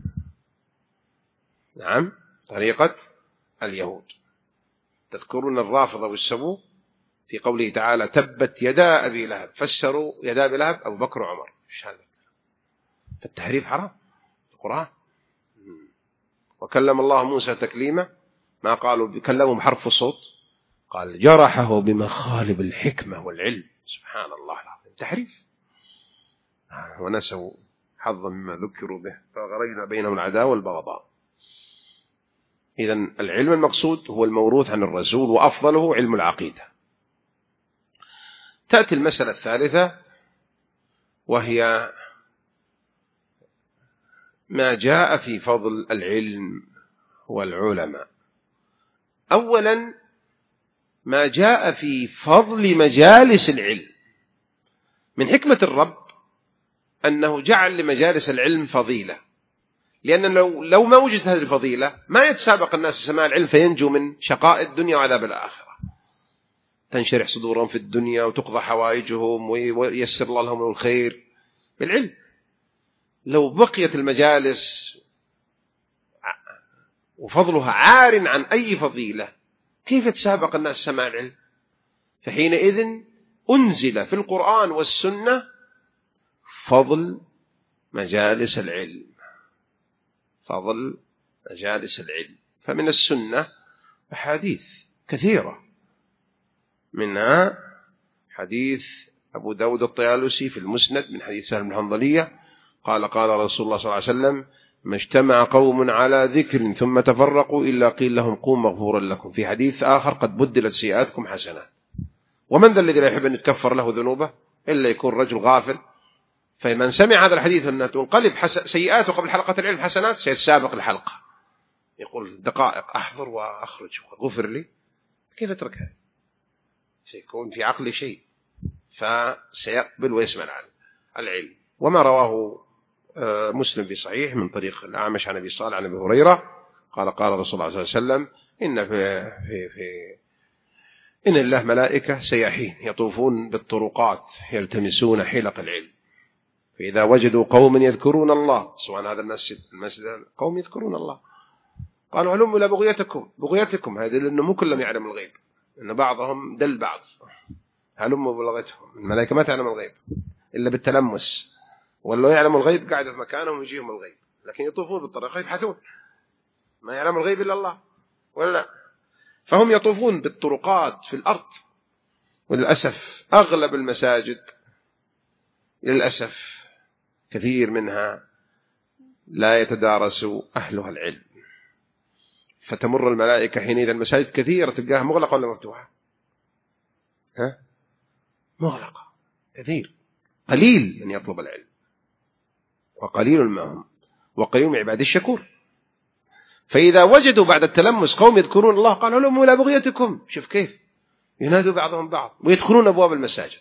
نعم طريقة اليهود. تذكرون الرافضة والسبو في قوله تعالى تبت يدا أبي لهب، فسروا يدا أبي لهب أبو بكر وعمر. إيش هذا؟ التحريف حرام القرآن. وكلم الله موسى تكليما، ما قالوا بكلمهم حرف الصوت، قال جرحه بمخالب الحكمة والعلم. سبحان الله العظيم، تحريف. ونسوا حظا مما ذكروا به فغرينا بينهم العداوة والبغضاء. إذن العلم المقصود هو الموروث عن الرسول، وأفضله علم العقيدة. تأتي المسألة الثالثة وهي ما جاء في فضل العلم والعلماء. أولا ما جاء في فضل مجالس العلم. من حكمة الرب أنه جعل لمجالس العلم فضيلة، لأن لو ما وجدت هذه الفضيلة ما يتسابق الناس سماع العلم فينجو من شقاء الدنيا وعذاب الآخرة. تنشرح صدورهم في الدنيا وتقضى حوائجهم وييسر الله لهم الخير بالعلم. لو بقيت المجالس وفضلها عار عن أي فضيلة كيف يتسابق الناس سماع العلم؟ فحينئذ أنزل في القرآن والسنة فضل مجالس العلم، فضل مجالس العلم. فمن السنة أحاديث كثيرة، منها حديث أبو داود الطيالسي في المسند من حديث سهل بن حنظلية قال قال رسول الله صلى الله عليه وسلم ما اجتمع قوم على ذكر ثم تفرقوا إلا قيل لهم قوم مغفورا لكم. في حديث آخر قد بدلت سيئاتكم حسنات. ومن ذا الذي لا يحب أن يتكفر له ذنوبه إلا يكون رجل غافل. فمن سمع هذا الحديث أن تنقلب سيئاته قبل حلقة العلم حسنات سيتسابق الحلقة، يقول دقائق أحضر وأخرج غفر لي، كيف أترك هذا؟ سيكون في عقل شيء، فسيقبل ويسمع العلم. وما رواه مسلم في صحيح من طريق الأعمش عن أبي صالح عن أبي هريرة قال قال رسول الله صلى الله عليه وسلم إن الله ملائكة سياحين يطوفون بالطرقات يلتمسون حلق العلم، فإذا وجدوا قوم يذكرون الله، سواء هذا المسجد قوم يذكرون الله، قالوا هلموا إلى بغيتكم. هذا لأنه مو كلهم يعلم الغيب، إن بعضهم دل بعض. هلموا بلغتهم. الملائكة ما تعلم الغيب إلا بالتلمس، ولو يعلم الغيب قاعد في مكانهم ويجيهم الغيب، لكن يطوفون بالطريق يبحثون، ما يعلم الغيب إلا الله ولا لا. فهم يطوفون بالطرقات في الأرض. وللأسف أغلب المساجد للأسف كثير منها لا يتدارس أهلها العلم، فتمر الملائكة حينئذ المساجد كثيرة تلقاها مغلقة ولا مفتوحة؟ مغلقة كثير. قليل من يطلب العلم وقليل ما هم، وقليل من عباد الشكور. فإذا وجدوا بعد التلمس قوم يذكرون الله قالوا لهم إلى بغيتكم. شوف كيف ينادوا بعضهم بعض ويدخلون أبواب المساجد،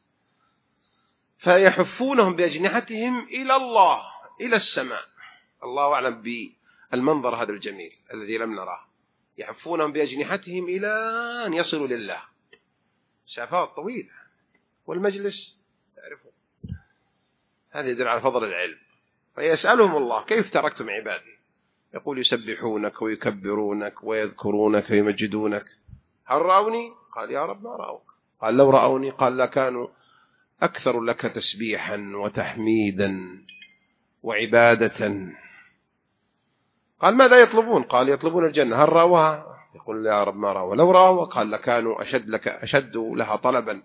فيحفونهم بأجنحتهم إلى الله، إلى السماء. الله أعلم بالمنظر هذا الجميل الذي لم نراه. يحفونهم بأجنحتهم إلى أن يصلوا لله، مسافات طويلة، والمجلس تعرفون هذا يدل على فضل العلم. فيسألهم الله كيف تركتم عبادي؟ يقول يسبحونك ويكبرونك ويذكرونك ويمجدونك. هل رأوني؟ قال يا رب ما رأوك. قال لو رأوني قال لكانوا أكثر لك تسبيحا وتحميدا وعبادة. قال ماذا يطلبون؟ قال يطلبون الجنة. هل رأوها؟ يقول يا رب ما رأوها. لو رأوها قال لكانوا أشد لها طلبا.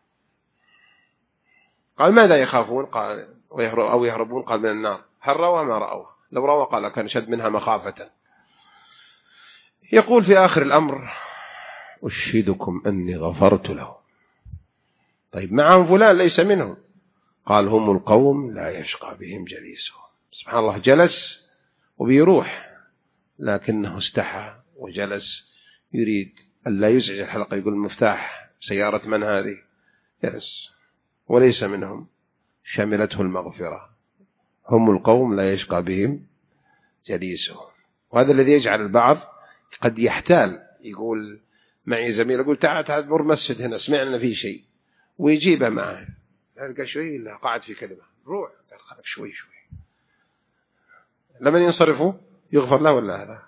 قال ماذا يخافون؟ قال أو يهربون؟ قال من النار. هل رأوها؟ ما رأوها. لو رأوها قال كان أشد منها مخافة. يقول في آخر الأمر أشهدكم أني غفرت له. طيب معهم فلان ليس منهم. قال هم القوم لا يشقى بهم جليسهم. سبحان الله، جلس وبيروح لكنه استحى وجلس يريد أن لا يزعج الحلقة. يقول المفتاح سيارة من هذه؟ جلس وليس منهم، شملته المغفرة. هم القوم لا يشقى بهم جليسهم. وهذا الذي يجعل البعض قد يحتال، يقول معي زميل يقول تعال مر مسجد هنا سمعنا فيه شيء، ويجيبه معه. قال شوي لا قاعد في كلمة، روح قال خلف شوي. لمن ينصرفوا يغفر له ولا هذا؟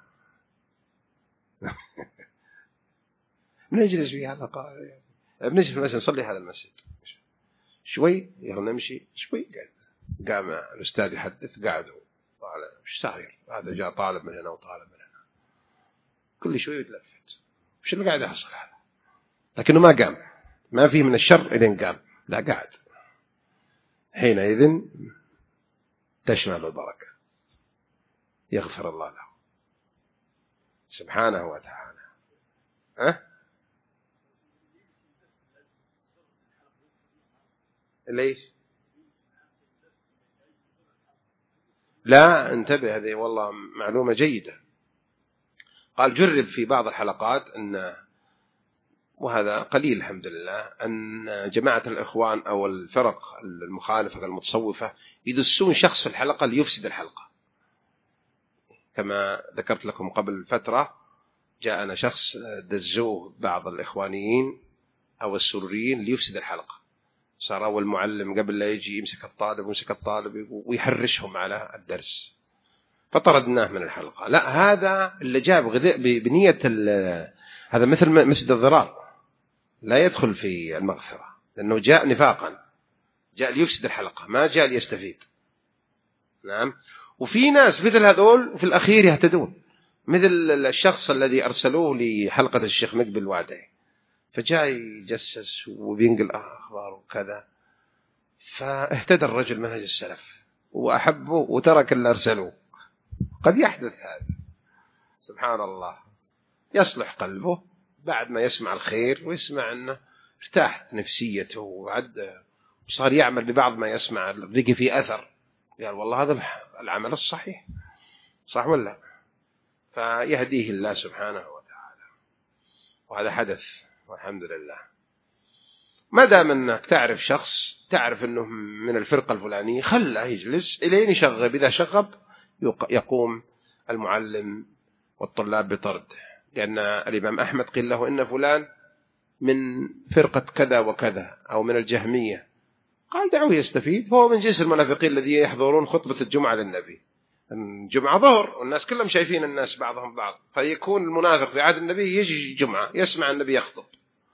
نجلس في هذا بنجلس في المسجد نصلي هذا المسجد شوي، نمشي شوي. قام الأستاذ يحدث، قاعدوا طالع مش صاير، هذا جاء طالب من هنا وطالب من هنا، كل شوي يتلفت. وش اللي قاعد يحصل هذا؟ لكنه ما قام، ما فيه من الشر إذن قام، لا قاعد. حينئذ تشمل البركة، يغفر الله له سبحانه وتعالى. ليش؟ لا انتبه، هذه والله معلومة جيدة. قال جرب في بعض الحلقات أن، وهذا قليل الحمد لله، أن جماعة الإخوان أو الفرق المخالفة المتصوفة يدسون شخص في الحلقة ليفسد الحلقة. كما ذكرت لكم قبل فترة جاءنا شخص دزوه بعض الإخوانيين أو السروريين ليفسد الحلقة. صار أول معلم قبل لا يجي يمسك الطالب ويحرشهم على الدرس، فطردناه من الحلقة. لا، هذا اللي جاب غذاء بنية هذا مثل مسجد الضرار، لا يدخل في المغفرة، لأنه جاء نفاقا، جاء ليفسد الحلقة، ما جاء ليستفيد. نعم. وفي ناس مثل هذول في الأخير يهتدون، مثل الشخص الذي أرسلوه لحلقة الشيخ مقبل الوادعي، فجاء يجسس وبينقل أخبار وكذا، فاهتدى الرجل منهج السلف وأحبه وترك اللي أرسلوه. قد يحدث هذا، سبحان الله. يصلح قلبه بعد ما يسمع الخير ويسمع أنه ارتاحت نفسيته وصار يعمل ببعض ما يسمع، لقي فيه أثر، قال والله هذا العمل الصحيح، صح ولا؟ فيهديه الله سبحانه وتعالى. وهذا حدث والحمد لله. ما دام أنك تعرف شخص تعرف أنه من الفرقة الفلانية، خله يجلس إلين يشغب. إذا شغب يقوم المعلم والطلاب بطرد، لأن الإمام أحمد قيل له إن فلان من فرقة كذا وكذا أو من الجهمية، قال دعوه يستفيد، فهو من جنس المنافقين الذين يحضرون خطبة الجمعة للنبي. الجمعة ظهر والناس كلهم شايفين الناس بعضهم بعض، فيكون المنافق في عهد النبي يجي جمعة يسمع النبي يخطب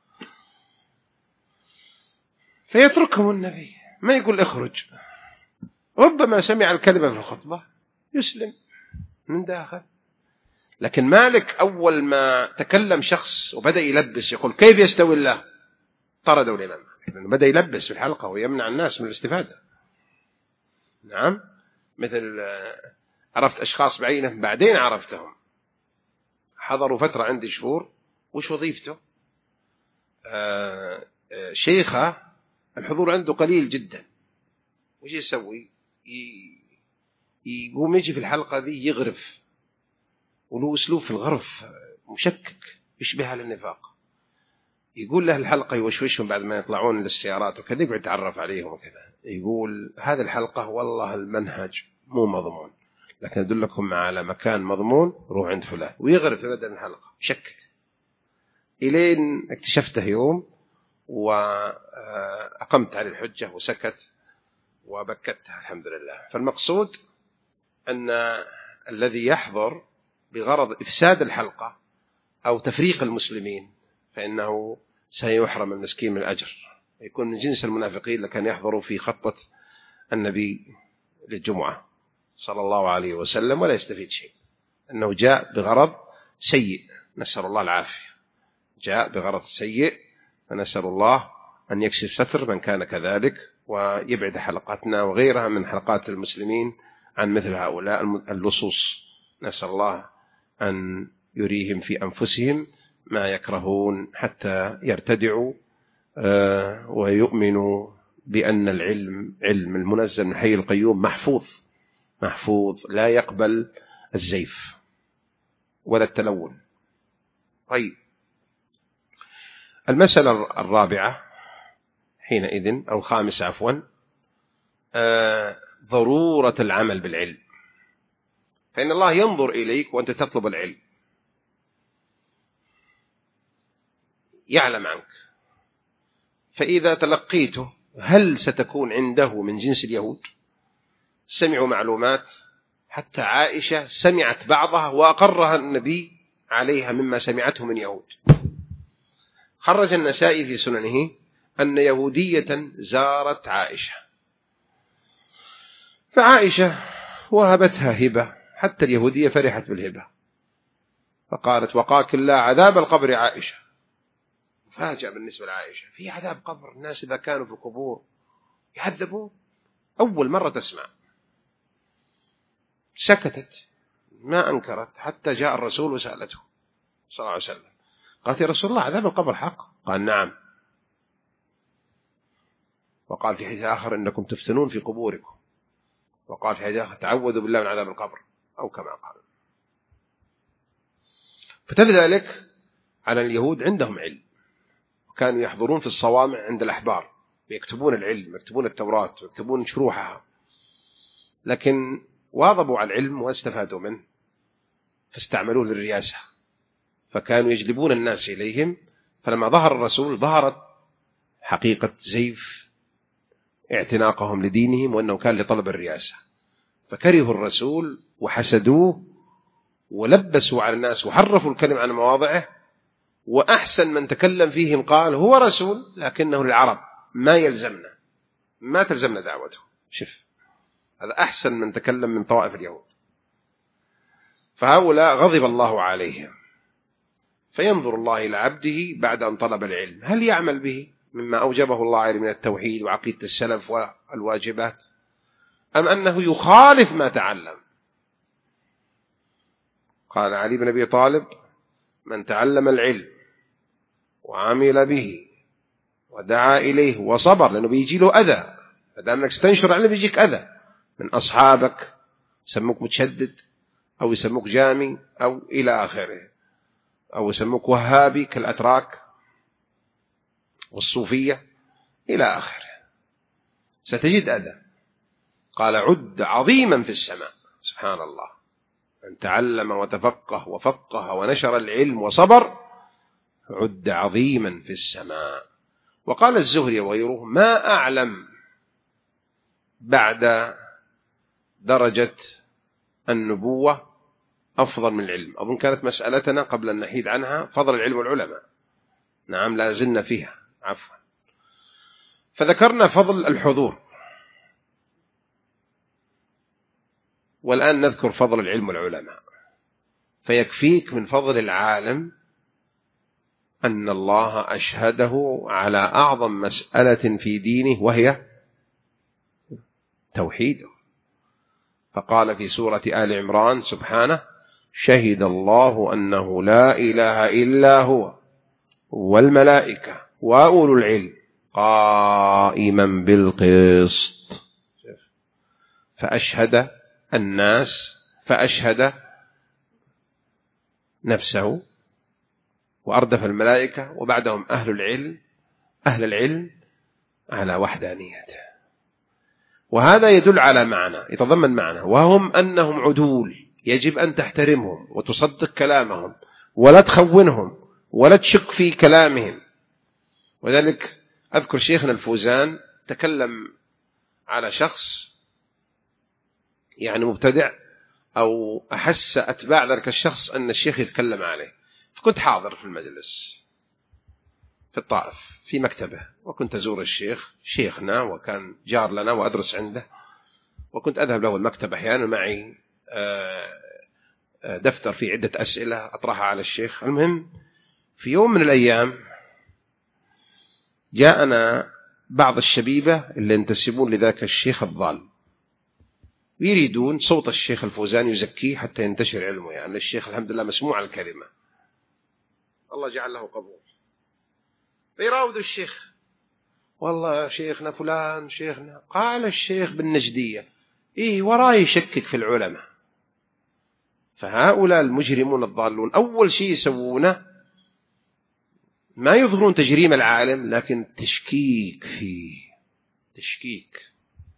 فيتركهم النبي، ما يقول اخرج. ربما سمع الكلمة في الخطبة يسلم من داخل. لكن مالك أول ما تكلم شخص وبدأ يلبس يقول كيف يستوي الله، طردوا الإمام لأنه بدأ يلبس في الحلقة ويمنع الناس من الاستفادة. نعم، مثل عرفت أشخاص بعينهم بعدين عرفتهم، حضروا فترة عندي شهور. وش وظيفته؟ شيخة الحضور عنده قليل جدا. وش يسوي؟ يقوم يجي في الحلقة ذي يغرف، وله أسلوب في الغرف مشكك يشبه على النفاق. يقول له الحلقة يوشوشهم بعد ما يطلعون للسيارات وكذا، يقعد يتعرف عليهم وكذا، يقول هذه الحلقة والله المنهج مو مضمون، لكن أدلكم على مكان مضمون، روح عند فلان، ويغرف في بدل الحلقة يشكك. إلين اكتشفته يوم وأقمت عليه الحجة وسكت وبكتها الحمد لله. فالمقصود أن الذي يحضر بغرض إفساد الحلقة أو تفريق المسلمين فإنه سيحرم المسكين من الأجر، يكون من جنس المنافقين لكان يحضروا في خطبة النبي للجمعة صلى الله عليه وسلم ولا يستفيد شيء، أنه جاء بغرض سيء، نسأل الله العافية، جاء بغرض سيء، فنسأل الله أن يكشف ستر من كان كذلك ويبعد حلقاتنا وغيرها من حلقات المسلمين عن مثل هؤلاء اللصوص. نسأل الله أن يريهم في أنفسهم ما يكرهون حتى يرتدعوا ويؤمنوا بأن العلم علم المنزل من حي القيوم محفوظ لا يقبل الزيف ولا التلون. طيب، المسألة الرابعة حينئذ أو الخامسة عفوا، ضرورة العمل بالعلم. فإن الله ينظر إليك وأنت تطلب العلم، يعلم عنك، فإذا تلقيته هل ستكون عنده من جنس اليهود؟ سمعوا معلومات، حتى عائشة سمعت بعضها وأقرها النبي عليها مما سمعته من يهود. خرج النسائي في سننه أن يهودية زارت عائشة، فعائشة وهبتها هبة، حتى اليهودية فرحت بالهبة فقالت وقاك الله عذاب القبر عائشة. فاجأ بالنسبة لعائشة، في عذاب قبر؟ الناس إذا كانوا في القبور يعذبون، أول مرة تسمع. سكتت ما أنكرت حتى جاء الرسول وسألته صلى الله عليه وسلم، قالت يا رسول الله عذاب القبر حق؟ قال نعم. وقال في حديث آخر إنكم تفتنون في قبوركم، وقال في حديث آخر تعوذوا بالله من عذاب القبر، أو كما قال. فلذلك على اليهود عندهم علم، وكانوا يحضرون في الصوامع عند الأحبار يكتبون العلم، يكتبون التوراة ويكتبون شروحها، لكن واظبوا على العلم واستفادوا منه فاستعملوه للرياسة، فكانوا يجلبون الناس إليهم. فلما ظهر الرسول ظهرت حقيقة زيف اعتناقهم لدينهم وأنه كان لطلب الرياسة، فكرهوا الرسول وحسدوه ولبسوا على الناس وحرفوا الكلم عن مواضعه. وأحسن من تكلم فيهم قال هو رسول لكنه للعرب، ما تلزمنا دعوته. شف، هذا أحسن من تكلم من طوائف اليهود. فهؤلاء غضب الله عليهم، فينظر الله إلى عبده بعد أن طلب العلم هل يعمل به مما أوجبه الله عليه من التوحيد وعقيدة السلف والواجبات، أم أنه يخالف ما تعلم. قال علي بن أبي طالب من تعلم العلم وعمل به ودعا إليه وصبر، لأنه بيجي له أذى، فدامك ستنشر عليه بيجيك أذى من أصحابك، يسموك متشدد أو يسموك جامي أو إلى آخره، أو يسموك وهابي كالأتراك والصوفية إلى آخره، ستجد أذى. قال عد عظيما في السماء، سبحان الله، من تعلم وتفقه وفقه ونشر العلم وصبر عد عظيما في السماء. وقال الزهري وغيره: ما أعلم بعد درجة النبوة أفضل من العلم. أظن كانت مسألتنا قبل أن نحيد عنها فضل العلم والعلماء. نعم، لا زلنا فيها، عفوا. فذكرنا فضل الحضور، والآن نذكر فضل العلم والعلماء. فيكفيك من فضل العالم أن الله أشهده على أعظم مسألة في دينه، وهي توحيده. فقال في سورة آل عمران سبحانه: شهد الله أنه لا إله إلا هو والملائكة وأولو العلم قائما بالقسط. فأشهد الناس، فأشهد نفسه، وأردف الملائكة، وبعدهم أهل العلم على وحدانيته. وهذا يدل على معنى، يتضمن معنى، وهم أنهم عدول، يجب أن تحترمهم وتصدق كلامهم ولا تخونهم ولا تشك في كلامهم. وذلك أذكر شيخنا الفوزان تكلم على شخص يعني مبتدع، أو أحس أتباع ذلك الشخص أن الشيخ يتكلم عليه، فكنت حاضر في المجلس في الطائف في مكتبه، وكنت أزور الشيخ، شيخنا وكان جار لنا وأدرس عنده، وكنت أذهب له المكتب أحيانا، معي دفتر فيه عدة أسئلة أطرحها على الشيخ. المهم في يوم من الأيام جاءنا بعض الشبيبة اللي ينتسبون لذاك الشيخ الضال، ويريدون صوت الشيخ الفوزان يزكيه حتى ينتشر علمه. يعني الشيخ الحمد لله مسموع الكلمة، الله جعل له قبول. فيراودوا الشيخ: والله شيخنا فلان شيخنا. قال الشيخ بالنجدية: إيه وراي يشكك في العلماء. فهؤلاء المجرمون الضالون أول شيء يسوونه ما يظهرون تجريم العالم، لكن تشكيك فيه، تشكيك.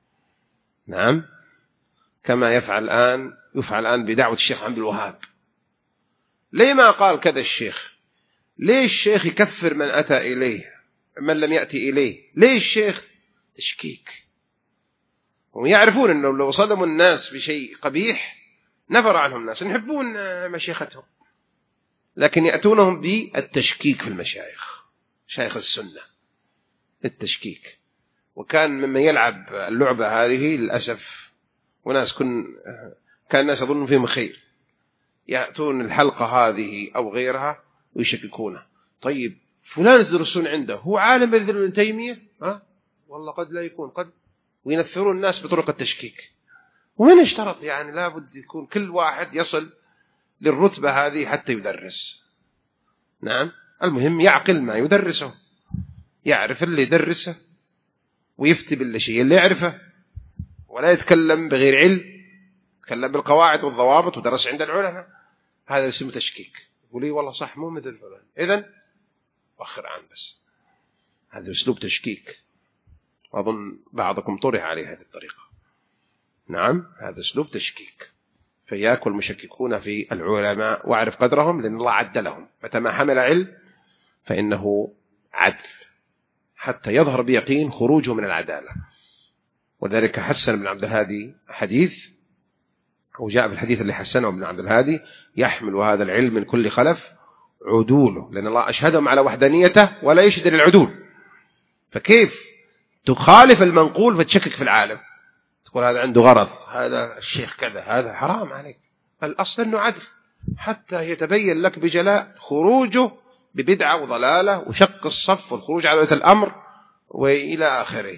نعم، كما يفعل الآن بدعوة الشيخ عبد الوهاب. ليه ما قال كذا الشيخ؟ ليه الشيخ يكفر من أتى إليه من لم يأتي إليه؟ ليه الشيخ؟ تشكيك. هم يعرفون أنه لو صدموا الناس بشيء قبيح نفر عنهم الناس، يحبون مشيختهم، لكن يأتونهم بالتشكيك في المشايخ، شيخ السنة، التشكيك. وكان مما يلعب اللعبة هذه للأسف، وناس كان الناس يظنون فيهم خير، يأتون الحلقة هذه أو غيرها ويشككونه. طيب فلان تدرسون عنده هو عالم مثل ابن تيمية؟ والله قد لا يكون، قد. وينفرون الناس بطرق التشكيك. ومن اشترط يعني لابد يكون كل واحد يصل للرتبة هذه حتى يدرس. نعم، المهم يعقل ما يدرسه، يعرف اللي يدرسه ويفتي بالشيء اللي يعرفه، ولا يتكلم بغير علم، يتكلم بالقواعد والضوابط ودرس عند العلماء. هذا اسمه تشكيك. يقول لي والله صح مو مثل فلان، إذن وخر عن بس. هذا أسلوب تشكيك، وأظن بعضكم طرح عليه هذه الطريقة. نعم، هذا أسلوب تشكيك. فإياك والمشككون في العلماء واعرف قدرهم، لأن الله عد لهم. متى ما حمل علم فإنه عدل، حتى يظهر بيقين خروجه من العدالة. وذلك حسن بن عبد الهادي حديث، وجاء في الحديث اللي حسنه ابن عبد الهادي: يحمل هذا العلم من كل خلف عدوله، لأن الله أشهدهم على وحدانيته ولا يشهد للعدول. فكيف تخالف المنقول فتشكك في العالم، تقول هذا عنده غرض، هذا الشيخ كذا، هذا حرام عليك. الأصل أنه عدل، حتى يتبين لك بجلاء خروجه ببدعة وضلالة وشق الصف والخروج على ولاة الأمر وإلى آخره،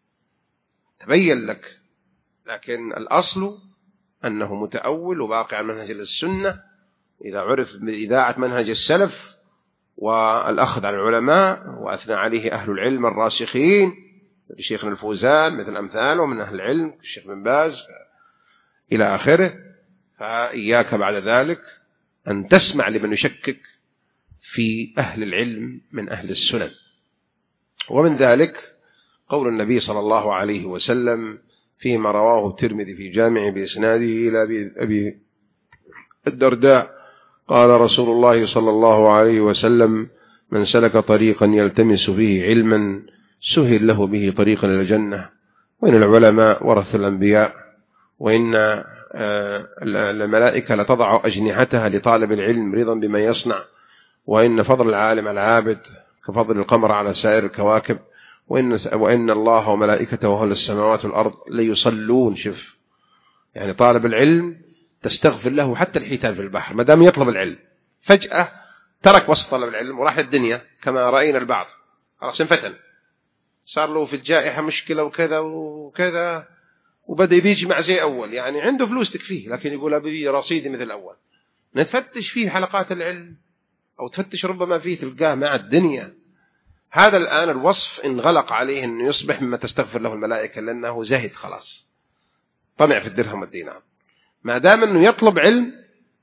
تبين لك. لكن الأصل أنه متأول وباقي على منهج السنة، إذا عرف بإذاعة منهج السلف والأخذ على العلماء وأثنى عليه أهل العلم الراسخين، شيخنا الفوزان مثل أمثاله من أهل العلم، الشيخ بن باز إلى آخره. فإياك بعد ذلك أن تسمع لمن يشكك في أهل العلم من أهل السنن. ومن ذلك قول النبي صلى الله عليه وسلم فيما رواه الترمذي في جامع بإسناده إلى أبي الدرداء: قال رسول الله صلى الله عليه وسلم: من سلك طريقا يلتمس فيه علما سهل له به طريقا إلى الجنة. وإن العلماء ورثوا الأنبياء، وإن الملائكة لتضع أجنحتها لطالب العلم رضا بما يصنع، وإن فضل العالم العابد كفضل القمر على سائر الكواكب، وإن الله وملائكته وأهل السماوات والأرض ليصلون. شوف يعني طالب العلم تستغفر له حتى الحيتان في البحر ما دام يطلب العلم. فجأة ترك وسط طلب العلم وراح للدنيا كما رأينا البعض، خلاص انفتن، صار له في الجائحة مشكلة وكذا وكذا، وبدأ بيجمع زي أول، يعني عنده فلوس تكفيه لكن يقول أبي رصيدي مثل الأول. نفتش فيه حلقات العلم أو تفتش ربما فيه تلقاه مع الدنيا. هذا الآن الوصف انغلق عليه أنه يصبح مما تستغفر له الملائكة، لأنه زهد خلاص، طمع في الدرهم والدينار. ما دام أنه يطلب علم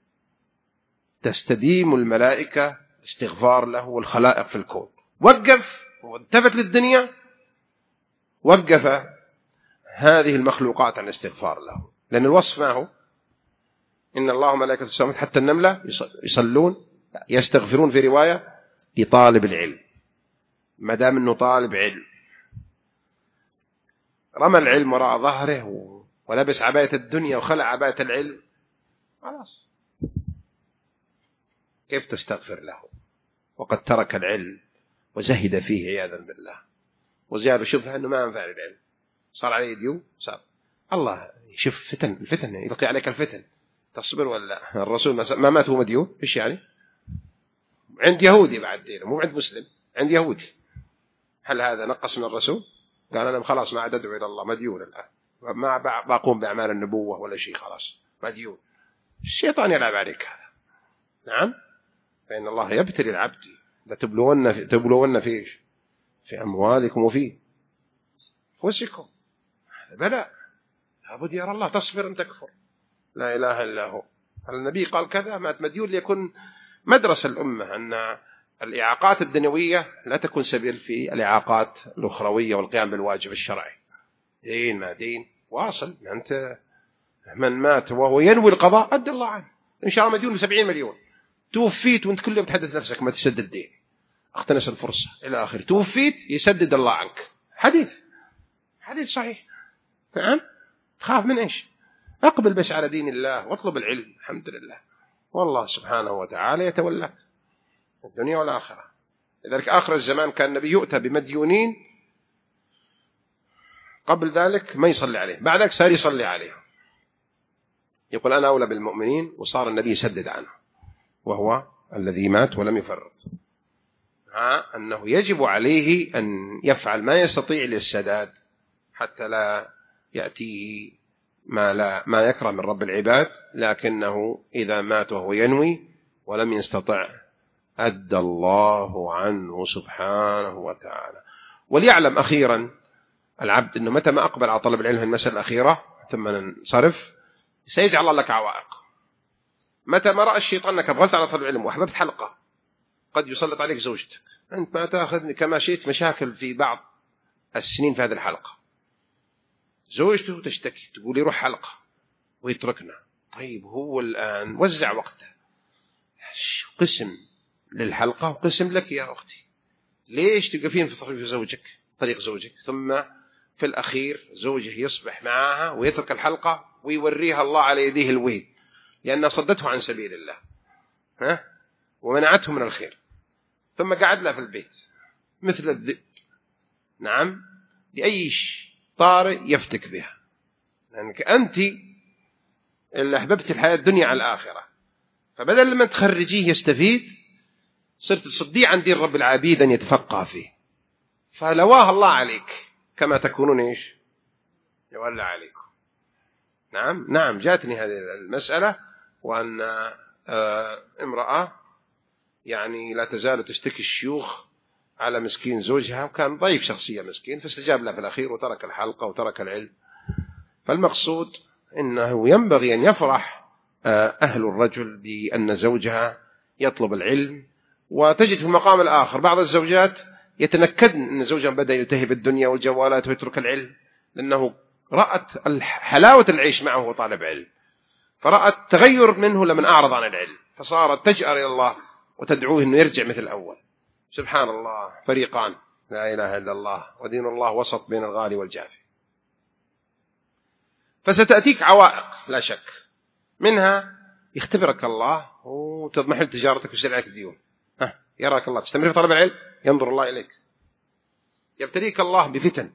تستديم الملائكة استغفار له والخلائق في الكون. وقف والتفت للدنيا، وقف هذه المخلوقات عن الاستغفار له، لأن الوصف ما هو؟ إن الله ملائكة السماوات حتى النملة يصلون يستغفرون في رواية لطالب العلم. ما دام أنه طالب علم رمى العلم وراء ظهره ولبس عباية الدنيا وخلع عباية العلم، خلاص كيف تستغفر له وقد ترك العلم وزهد فيه عياذا بالله، وزيادة شبهة أنه ما ينفع العلم، صار عليه ديون، صار الله يشوف الفتن يلقي عليك الفتن، تصبر ولا؟ الرسول ما مات هو مديون، إيش يعني؟ عند يهودي بعد دينه، مو عند مسلم، عند يهودي. هل هذا نقص من الرسول؟ قال أنا خلاص ما عاد أدعو إلى الله، مديون الآن، ما بقوم بأعمال النبوة ولا شيء، خلاص مديون. الشيطان يلعب عليك هذا. نعم، فإن الله يبتلي العبد، لتبلون في إيش؟ في أموالكم وفي أنفسكم. بلى لابد يرى الله، تصبر أن تكفر، لا إله إلا هو. النبي قال كذا مات مديون ليكون مدرسة الأمة، أن الإعاقات الدنيوية لا تكون سبيل في الإعاقات الأخروية والقيام بالواجب الشرعي. دين ما دين واصل. أنت من مات وهو ينوي القضاء أدى الله عنه، إن شاء الله مديون ب70 مليون، توفيت وانت كل يوم تحدث نفسك ما تسدد الدين، اقتنص الفرصة إلى آخر، توفيت يسدد الله عنك. حديث صحيح. نعم، تخاف من إيش؟ أقبل بس على دين الله واطلب العلم، الحمد لله، والله سبحانه وتعالى يتولاك الدنيا والآخرة. لذلك آخر الزمان كان النبي يؤتى بمديونين، قبل ذلك ما يصلي عليه، بعد ذلك صار يصلي عليه، يقول أنا أولى بالمؤمنين، وصار النبي يسدد عنه، وهو الذي مات ولم يفرط. أنه يجب عليه أن يفعل ما يستطيع للسداد حتى لا يأتيه ما يكره من رب العباد، لكنه إذا مات وهو ينوي ولم يستطع أدى الله عنه سبحانه وتعالى. وليعلم أخيرا العبد أنه متى ما أقبل على طلب العلم في المسألة الأخيرة ثم ننصرف سيجعل الله لك عوائق. متى ما رأى الشيطان أنك أبغلت على طلب العلم وأحببت حلقة قد يسلط عليك زوجتك، أنت ما تأخذ كما شئت مشاكل في بعض السنين في هذه الحلقة، زوجته تشتكي تقول يروح حلقة ويتركنا. طيب هو الآن وزع وقته، قسم للحلقة وقسم لك يا أختي، ليش تقفين في طريق زوجك ثم في الأخير زوجه يصبح معها ويترك الحلقة ويوريها الله على يديه الويل، لأنها صدته عن سبيل الله ومنعته من الخير، ثم قعد لها في البيت مثل الذئب. نعم، لأي طارئ يفتك بها، لأنك أنت اللي أحببت الحياة الدنيا على الآخرة، فبدل ما تخرجيه يستفيد صرت تصديه عن دين رب العبيد أن يتفقه فيه، فلواه الله عليك كما تكونون إيش يولى عليكم. نعم جاتني هذه المسألة، وأن امرأة يعني لا تزال تشتكي الشيوخ على مسكين زوجها، وكان ضعيف شخصية مسكين، فاستجاب له في الأخير وترك الحلقة وترك العلم. فالمقصود إنه ينبغي أن يفرح أهل الرجل بأن زوجها يطلب العلم. وتجد في المقام الآخر بعض الزوجات يتنكدن أن زوجها بدأ يلتهي بالدنيا والجوالات ويترك العلم، لأنه رأت حلاوة العيش معه وهو طالب علم، فرأت تغير منه لمن أعرض عن العلم، فصارت تجأر إلى الله وتدعوه أنه يرجع مثل الأول. سبحان الله، فريقان لا إله إلا الله، ودين الله وسط بين الغالي والجافي. فستأتيك عوائق لا شك، منها يختبرك الله وتضمحل تجارتك ويسرع لك الديون، يراك الله تستمر في طلب العلم ينظر الله إليك. يبتليك الله بفتن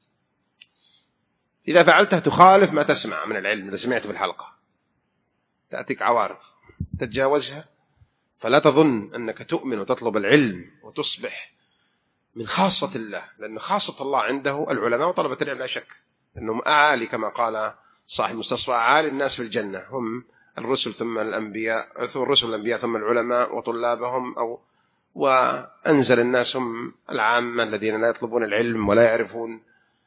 إذا فعلته تخالف ما تسمع من العلم، إذا سمعت في الحلقة تأتيك عوارض تتجاوزها، فلا تظن أنك تؤمن وتطلب العلم وتصبح من خاصة الله، لأن خاصة الله عنده العلماء وطلبة العلم لا شك أنهم أعالي، كما قال صاحب المستصفى أعالي الناس في الجنة هم الرسل ثم الأنبياء، الرسل الأنبياء ثم العلماء وطلابهم، وأنزل الناس هم العامة الذين لا يطلبون العلم ولا يعرفون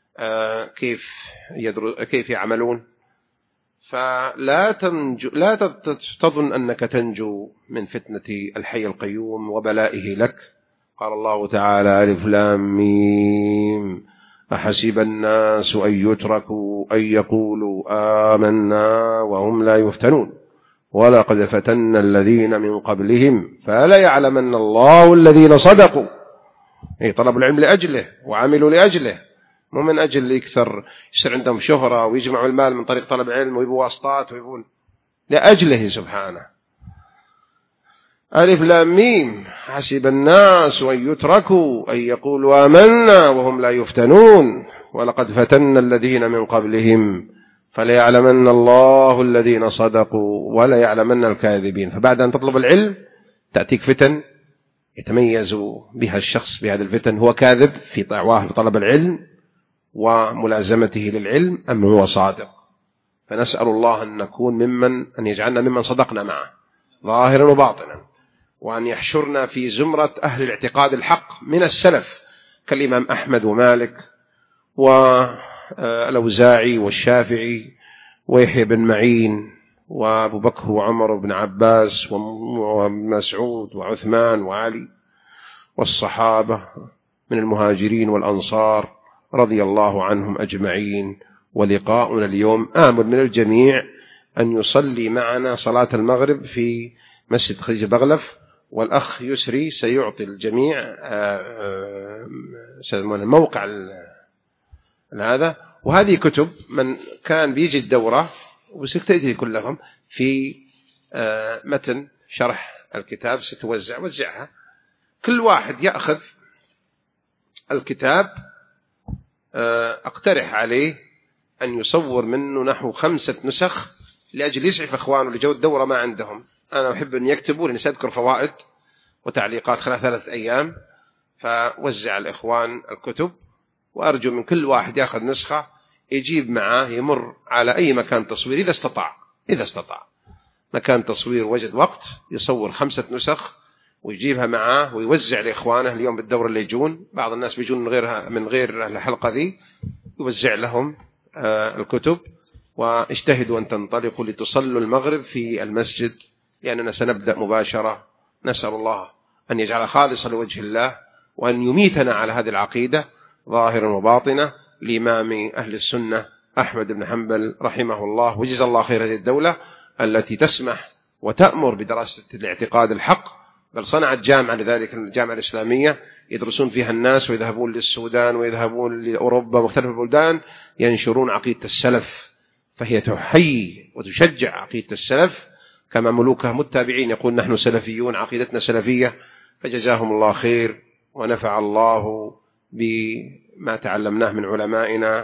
كيف يعملون. فلا لا تظن أنك تنجو من فتنة الحي القيوم وبلائه لك. قال الله تعالى: ألف لام ميم أحسب الناس أن يتركوا أن يقولوا آمنا وهم لا يفتنون ولقد فتنا الذين من قبلهم فلا يعلمن الله الذين صدقوا. طلبوا العلم لأجله وعملوا لأجله، مو من أجل يكثر يصير عندهم شهرة ويجمعوا المال من طريق طلب العلم ويبوا واسطات ويبون، لأجله سبحانه. ألف لام ميم حسب الناس أن يتركوا أن يقولوا آمنا وهم لا يفتنون ولقد فتنا الذين من قبلهم فليعلمن الله الذين صدقوا ولا يعلمن الكاذبين. فبعد أن تطلب العلم تأتيك فتن يتميز بها الشخص بهذه الفتن، هو كاذب في دعواه بطلب العلم وملازمته للعلم أم هو صادق. فنسأل الله أن نكون أن يجعلنا ممن صدقنا معه ظاهرا وباطنا، وأن يحشرنا في زمرة أهل الاعتقاد الحق من السلف كالإمام أحمد ومالك والأوزاعي والشافعي ويحيى بن معين وأبو بكر وعمر بن عباس ومسعود وعثمان وعلي والصحابة من المهاجرين والأنصار رضي الله عنهم أجمعين. ولقاؤنا اليوم آمل من الجميع أن يصلي معنا صلاة المغرب في مسجد خديجة بغلف، والأخ يسري سيعطي الجميع الموقع هذا، وهذه كتب من كان بيجي الدورة وستأتي كلهم في متن شرح الكتاب وزعها، كل واحد يأخذ الكتاب أقترح عليه أن يصور منه نحو 5 نسخ لأجل يسعف أخوانه لجو الدورة ما عندهم. أنا أحب أن يكتبوا لأني سأذكر فوائد وتعليقات خلال 3 أيام، فوزع الإخوان الكتب، وأرجو من كل واحد يأخذ نسخة يجيب معاه يمر على أي مكان تصوير إذا استطاع مكان تصوير وجد وقت يصور 5 نسخ ويجيبها معاه ويوزع لإخوانه اليوم بالدورة اللي يجون. بعض الناس بيجون من غير الحلقة ذي، يوزع لهم الكتب. واجتهدوا أن تنطلقوا لتصلوا المغرب في المسجد لأننا سنبدأ مباشرة. نسأل الله أن يجعل خالصا لوجه الله، وأن يميتنا على هذه العقيدة ظاهرا وباطنة لإمام أهل السنة أحمد بن حنبل رحمه الله، وجزا الله خير هذه الدولة التي تسمح وتأمر بدراسة الاعتقاد الحق، بل صنعت جامعة لذلك، الجامعة الإسلامية يدرسون فيها الناس ويذهبون للسودان ويذهبون لأوروبا مختلف البلدان ينشرون عقيدة السلف، فهي تحيي وتشجع عقيدة السلف كما ملوكها متابعين يقول نحن سلفيون عقيدتنا سلفية. فجزاهم الله خير ونفع الله بما تعلمناه من علمائنا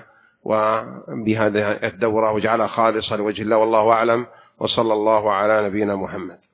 وبهذه الدورة، وجعلها خالصة لوجه الله، والله أعلم، وصلى الله على نبينا محمد.